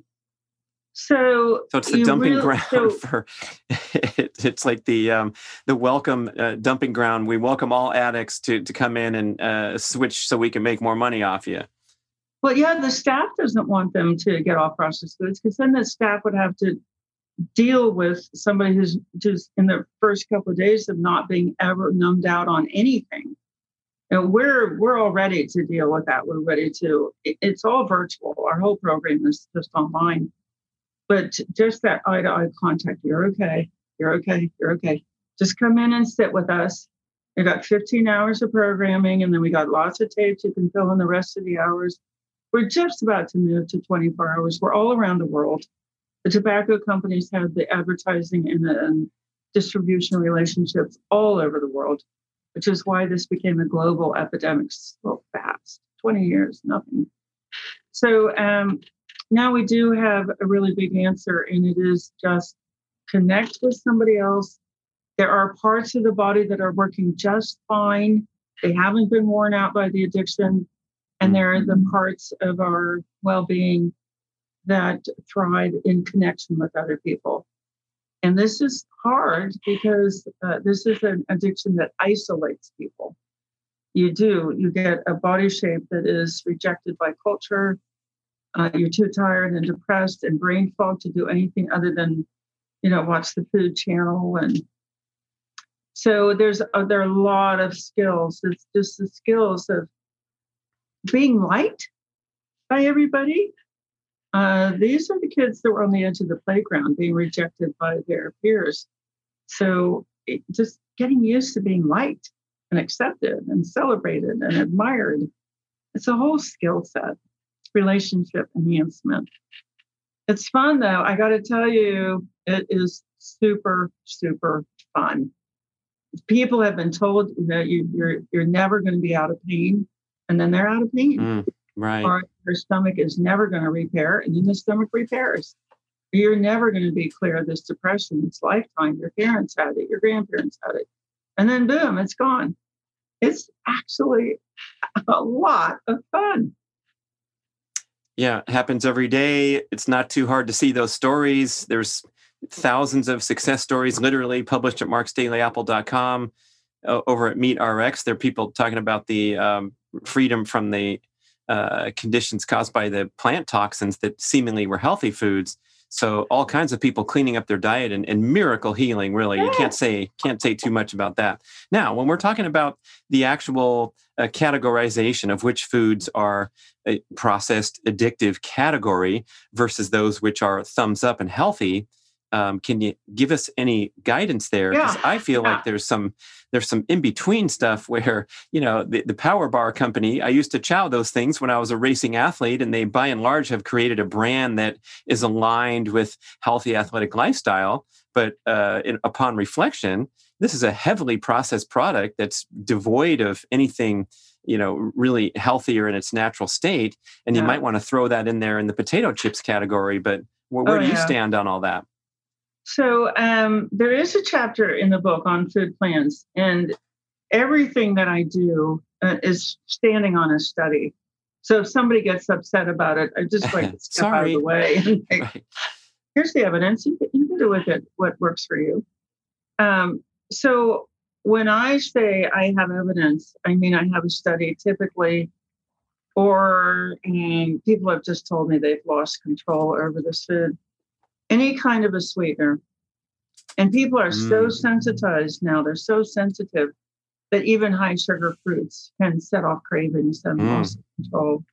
so, so it's the dumping really, ground so, for. It, it's like the um, the welcome uh, dumping ground. We welcome all addicts to to come in and uh, switch so we can make more money off you. Well, yeah, the staff doesn't want them to get off processed foods, because then the staff would have to deal with somebody who's just in the first couple of days of not being ever numbed out on anything. And we're we're all ready to deal with that. We're ready to. It's all virtual. Our whole program is just online. But just that eye-to-eye contact. You're okay. You're okay. You're okay. Just come in and sit with us. We got fifteen hours of programming, and then we got lots of tapes. You can fill in the rest of the hours. We're just about to move to twenty-four hours. We're all around the world. The tobacco companies have the advertising and the and distribution relationships all over the world, which is why this became a global epidemic so fast. twenty years, nothing. So um, now we do have a really big answer, and it is just connect with somebody else. There are parts of the body that are working just fine. They haven't been worn out by the addiction. And there are the parts of our well-being that thrive in connection with other people. And this is hard because uh, this is an addiction that isolates people. You do, you get a body shape that is rejected by culture. Uh, you're too tired and depressed and brain fog to do anything other than, you know, watch the Food Channel. And so there's uh, there are a lot of skills. It's just the skills of being liked by everybody. Uh, these are the kids that were on the edge of the playground being rejected by their peers. So it, just getting used to being liked and accepted and celebrated and admired. It's a whole skill set, relationship enhancement. It's fun, though. I got to tell you, it is super, super fun. People have been told that you, you're you're never going to be out of pain, and then they're out of pain. Mm, right. Or your stomach is never going to repair, and then the stomach repairs. You're never going to be clear of this depression. It's lifetime. Your parents had it. Your grandparents had it. And then boom, it's gone. It's actually a lot of fun. Yeah, it happens every day. It's not too hard to see those stories. There's thousands of success stories literally published at marks daily apple dot com. Uh, over at MeatRx, there are people talking about the um, freedom from the uh, conditions caused by the plant toxins that seemingly were healthy foods. So all kinds of people cleaning up their diet and, and miracle healing, really. You can't say can't say too much about that. Now, when we're talking about the actual uh, categorization of which foods are a processed addictive category versus those which are thumbs up and healthy, um, can you give us any guidance there? Because Yeah. I feel Yeah. like there's some there's some in-between stuff where, you know, the, the Power Bar company, I used to chow those things when I was a racing athlete, and they by and large have created a brand that is aligned with healthy athletic lifestyle. But uh, in, upon reflection, this is a heavily processed product that's devoid of anything, you know, really healthier in its natural state. And you Yeah. might want to throw that in there in the potato chips category. But where, where Oh, do you yeah. stand on all that? So um, there is a chapter in the book on food plans, and everything that I do uh, is standing on a study. So if somebody gets upset about it, I just like to step out of Sorry. the way and think, Right. here's the evidence. You can, you can do with it what works for you. Um, so when I say I have evidence, I mean I have a study typically, or um, people have just told me they've lost control over this food. Any kind of a sweetener. And people are so Mm. sensitized now, they're so sensitive that even high sugar fruits can set off cravings and Mm. loss of control.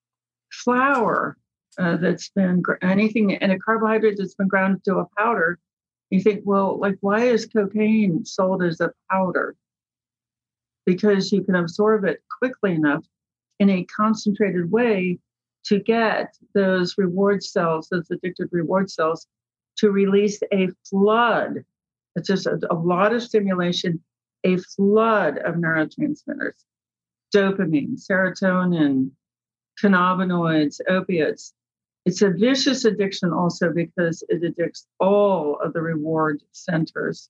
Flour uh, that's been, gr- anything, and a carbohydrate that's been ground to a powder, you think, well, like, why is cocaine sold as a powder? Because you can absorb it quickly enough in a concentrated way to get those reward cells, those addicted reward cells, to release a flood. It's just a, a lot of stimulation, a flood of neurotransmitters, dopamine, serotonin, cannabinoids, opiates. It's a vicious addiction also because it addicts all of the reward centers.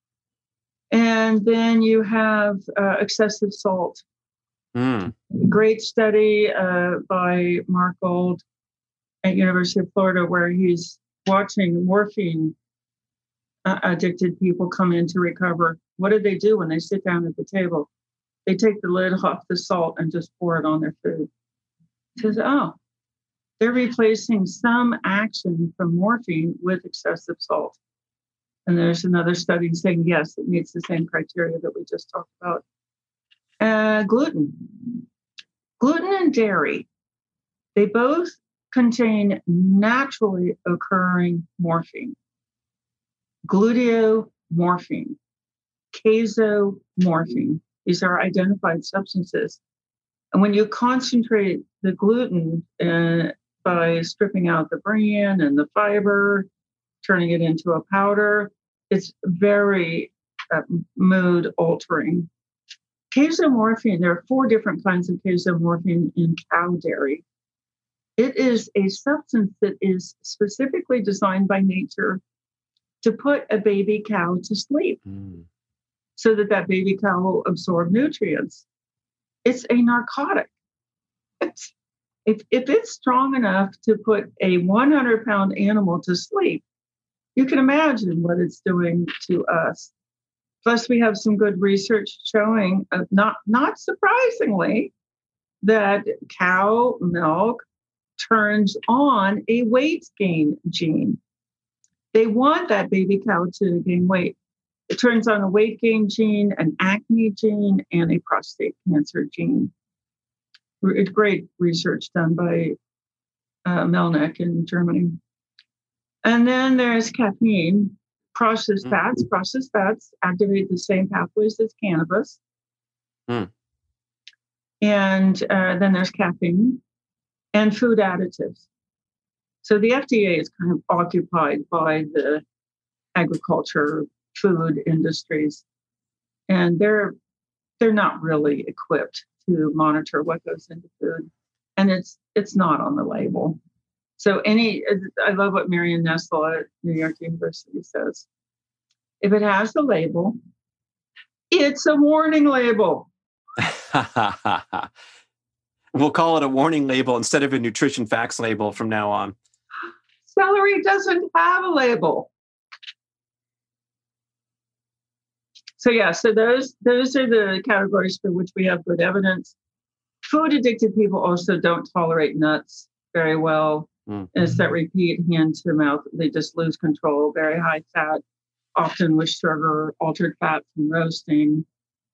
And then you have uh, excessive salt. Mm. Great study uh, by Mark Gold at University of Florida, where he's watching morphine uh, addicted people come in to recover. What do they do when they sit down at the table? They take the lid off the salt and just pour it on their food. He says, oh, they're replacing some action from morphine with excessive salt. And there's another study saying, yes, it meets the same criteria that we just talked about. Uh, gluten. Gluten and dairy, they both contain naturally occurring morphine. Gluteomorphine, casomorphine, these are identified substances. And when you concentrate the gluten uh, by stripping out the bran and the fiber, turning it into a powder, it's very uh, mood altering. Casomorphine, there are four different kinds of casomorphine in cow dairy. It is a substance that is specifically designed by nature to put a baby cow to sleep Mm. so that that baby cow will absorb nutrients. It's a narcotic. It's, if, if it's strong enough to put a one hundred pound animal to sleep, you can imagine what it's doing to us. Plus, we have some good research showing, uh, not, not surprisingly, that cow milk turns on a weight gain gene. They want that baby cow to gain weight. It turns on a weight gain gene, an acne gene, and a prostate cancer gene. It's great research done by uh, Melnick in Germany. And then there's caffeine. Processed Mm. fats. Processed fats activate the same pathways as cannabis. Mm. And uh, then there's caffeine and food additives. So the F D A is kind of occupied by the agriculture, food industries, and they're they're not really equipped to monitor what goes into food, and it's it's not on the label. So any, I love what Marion Nestle at New York University says. If it has the label, it's a warning label. We'll call it a warning label instead of a nutrition facts label from now on. Celery doesn't have a label. So yeah, so those those are the categories for which we have good evidence. Food addicted people also don't tolerate nuts very well. Mm-hmm. It's that repeat hand to mouth. They just lose control. Very high fat, often with sugar, altered fat from roasting.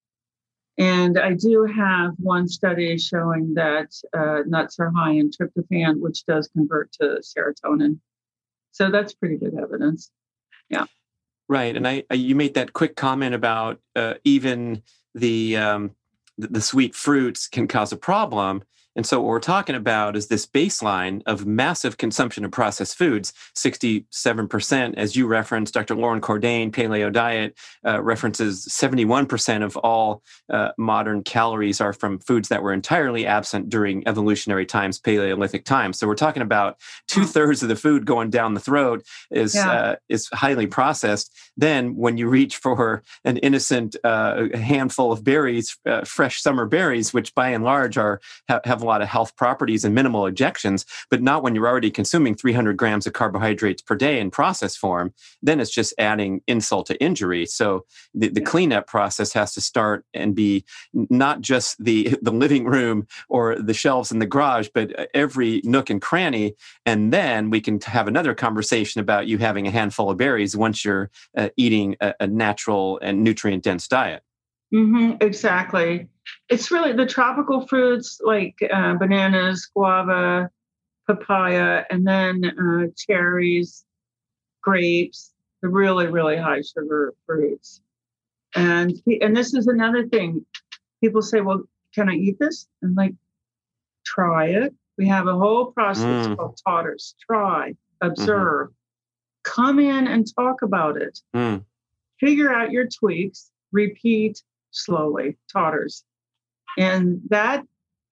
And I do have one study showing that uh, nuts are high in tryptophan, which does convert to serotonin. So that's pretty good evidence. Yeah. Right. And I, I you made that quick comment about uh, even the, um, the the sweet fruits can cause a problem. And so what we're talking about is this baseline of massive consumption of processed foods, sixty-seven percent, as you referenced. Doctor Lauren Cordain, Paleo Diet, uh, references seventy-one percent of all uh, modern calories are from foods that were entirely absent during evolutionary times, Paleolithic times. So we're talking about two-thirds of the food going down the throat is, yeah. uh, is highly processed. Then when you reach for an innocent uh, handful of berries, uh, fresh summer berries, which by and large are have, have a lot of health properties and minimal ejections, but not when you're already consuming three hundred grams of carbohydrates per day in processed form, then it's just adding insult to injury. So the, the cleanup process has to start and be not just the, the living room or the shelves in the garage, but every nook and cranny. And then we can have another conversation about you having a handful of berries once you're uh, eating a, a natural and nutrient-dense diet. Mm-hmm, exactly. It's really the tropical fruits like uh, bananas, guava, papaya, and then uh, cherries, grapes, the really, really high sugar fruits. And and this is another thing. People say, well, can I eat this? And like, try it. We have a whole process mm. called Totters. Try, observe, mm-hmm. come in and talk about it. Mm. Figure out your tweaks, repeat slowly, Totters. And that,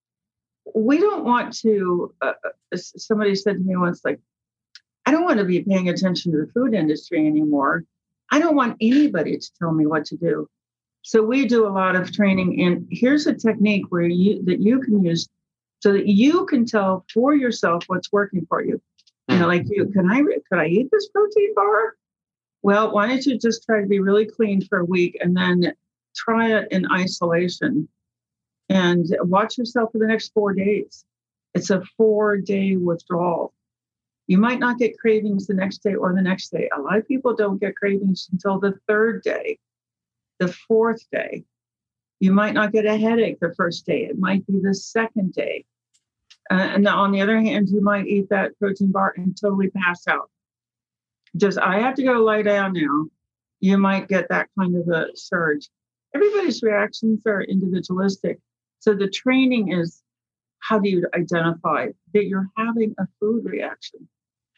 we don't want to, uh, somebody said to me once, like, I don't want to be paying attention to the food industry anymore. I don't want anybody to tell me what to do. So we do a lot of training, and here's a technique where you that you can use so that you can tell for yourself what's working for you. You know, like you, can I, could I eat this protein bar? Well, why don't you just try to be really clean for a week and then try it in isolation and watch yourself for the next four days. It's a four-day withdrawal. You might not get cravings the next day or the next day. A lot of people don't get cravings until the third day, the fourth day. You might not get a headache the first day. It might be the second day. Uh, and on the other hand, you might eat that protein bar and totally pass out. Just, I have to go lie down now. You might get that kind of a surge. Everybody's reactions are individualistic. So the training is, how do you identify that you're having a food reaction?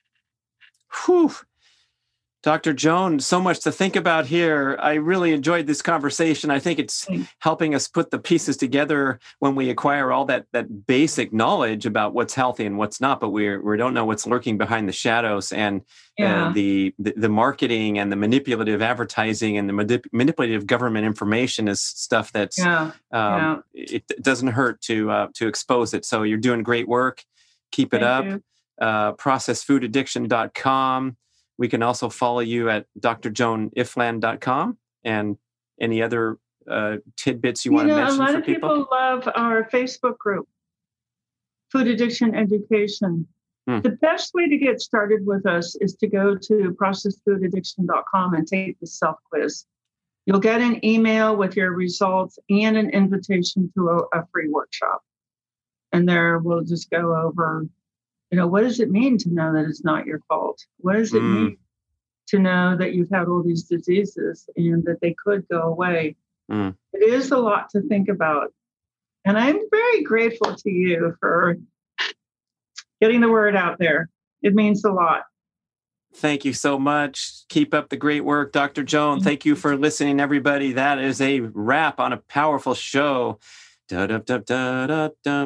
Whew. Doctor Joan, so much to think about here. I really enjoyed this conversation. I think it's helping us put the pieces together when we acquire all that that basic knowledge about what's healthy and what's not, but we we don't know what's lurking behind the shadows, and yeah. uh, the, the the marketing and the manipulative advertising and the manip- manipulative government information is stuff that's yeah. Um, yeah. It, it doesn't hurt to uh, to expose it. So you're doing great work. Keep it Thank up. Uh, processed food addiction dot com. We can also follow you at d r joan ifland dot com and any other uh, tidbits you, you want know, to mention for people. A lot of people? people love our Facebook group, Food Addiction Education. Hmm. The best way to get started with us is to go to processed food addiction dot com and take the self-quiz. You'll get an email with your results and an invitation to a, a free workshop. And there we'll just go over, you know, what does it mean to know that it's not your fault? What does it mm. mean to know that you've had all these diseases and that they could go away? Mm. It is a lot to think about. And I'm very grateful to you for getting the word out there. It means a lot. Thank you so much. Keep up the great work, Doctor Joan. Thank you for listening, everybody. That is a wrap on a powerful show. Da, da, da, da, da, da.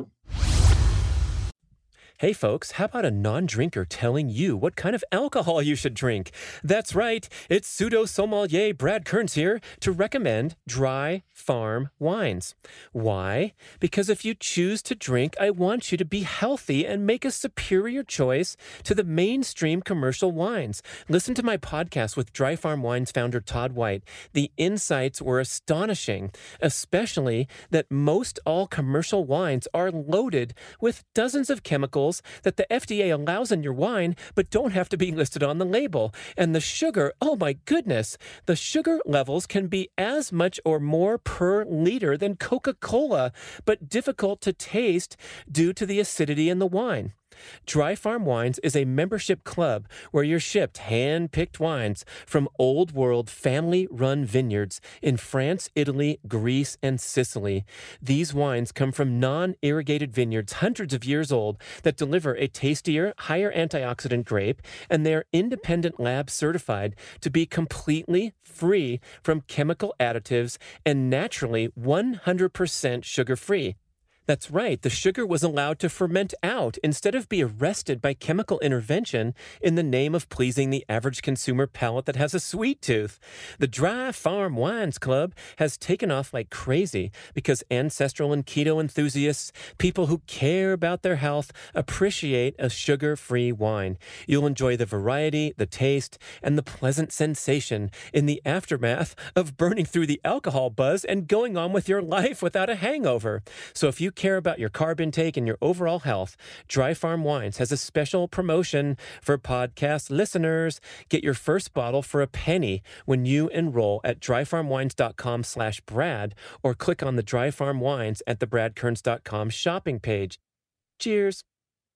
Hey folks, how about a non-drinker telling you what kind of alcohol you should drink? That's right, it's pseudo-sommelier Brad Kearns here to recommend Dry Farm wines. Why? Because if you choose to drink, I want you to be healthy and make a superior choice to the mainstream commercial wines. Listen to my podcast with Dry Farm Wines founder Todd White. The insights were astonishing, especially that most all commercial wines are loaded with dozens of chemicals that the F D A allows in your wine, but don't have to be listed on the label. And the sugar, oh my goodness, the sugar levels can be as much or more per liter than Coca-Cola, but difficult to taste due to the acidity in the wine. Dry Farm Wines is a membership club where you're shipped hand-picked wines from old-world family-run vineyards in France, Italy, Greece, and Sicily. These wines come from non-irrigated vineyards hundreds of years old that deliver a tastier, higher antioxidant grape, and they're independent lab certified to be completely free from chemical additives and naturally one hundred percent sugar-free. That's right, the sugar was allowed to ferment out instead of be arrested by chemical intervention in the name of pleasing the average consumer palate that has a sweet tooth. The Dry Farm Wines Club has taken off like crazy because ancestral and keto enthusiasts, people who care about their health, appreciate a sugar-free wine. You'll enjoy the variety, the taste, and the pleasant sensation in the aftermath of burning through the alcohol buzz and going on with your life without a hangover. So if you care about your carb intake and your overall health, Dry Farm Wines has a special promotion for podcast listeners. Get your first bottle for a penny when you enroll at dryfarmwines.com slash Brad or click on the Dry Farm Wines at the brad kearns dot com shopping page. Cheers.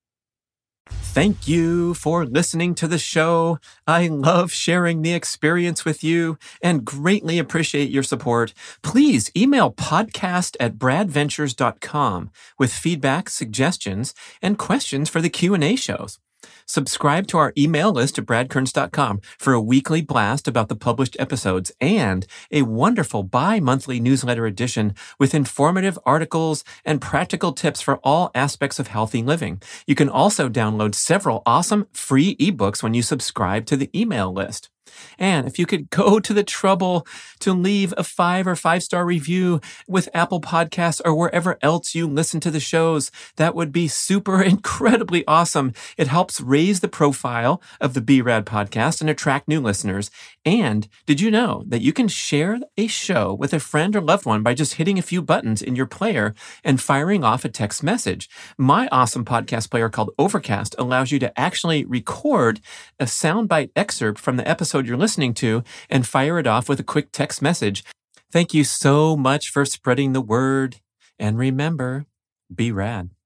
Thank you for listening to the show. I love sharing the experience with you and greatly appreciate your support. Please email podcast at brad ventures dot com with feedback, suggestions, and questions for the Q and A shows. Subscribe to our email list at brad kearns dot com for a weekly blast about the published episodes and a wonderful bi-monthly newsletter edition with informative articles and practical tips for all aspects of healthy living. You can also download several awesome free ebooks when you subscribe to the email list. And if you could go to the trouble to leave a five or five star review with Apple Podcasts or wherever else you listen to the shows, that would be super incredibly awesome. It helps raise the profile of the B RAD podcast and attract new listeners. And did you know that you can share a show with a friend or loved one by just hitting a few buttons in your player and firing off a text message? My awesome podcast player called Overcast allows you to actually record a soundbite excerpt from the episode you're listening to and fire it off with a quick text message. Thank you so much for spreading the word. And remember, be rad.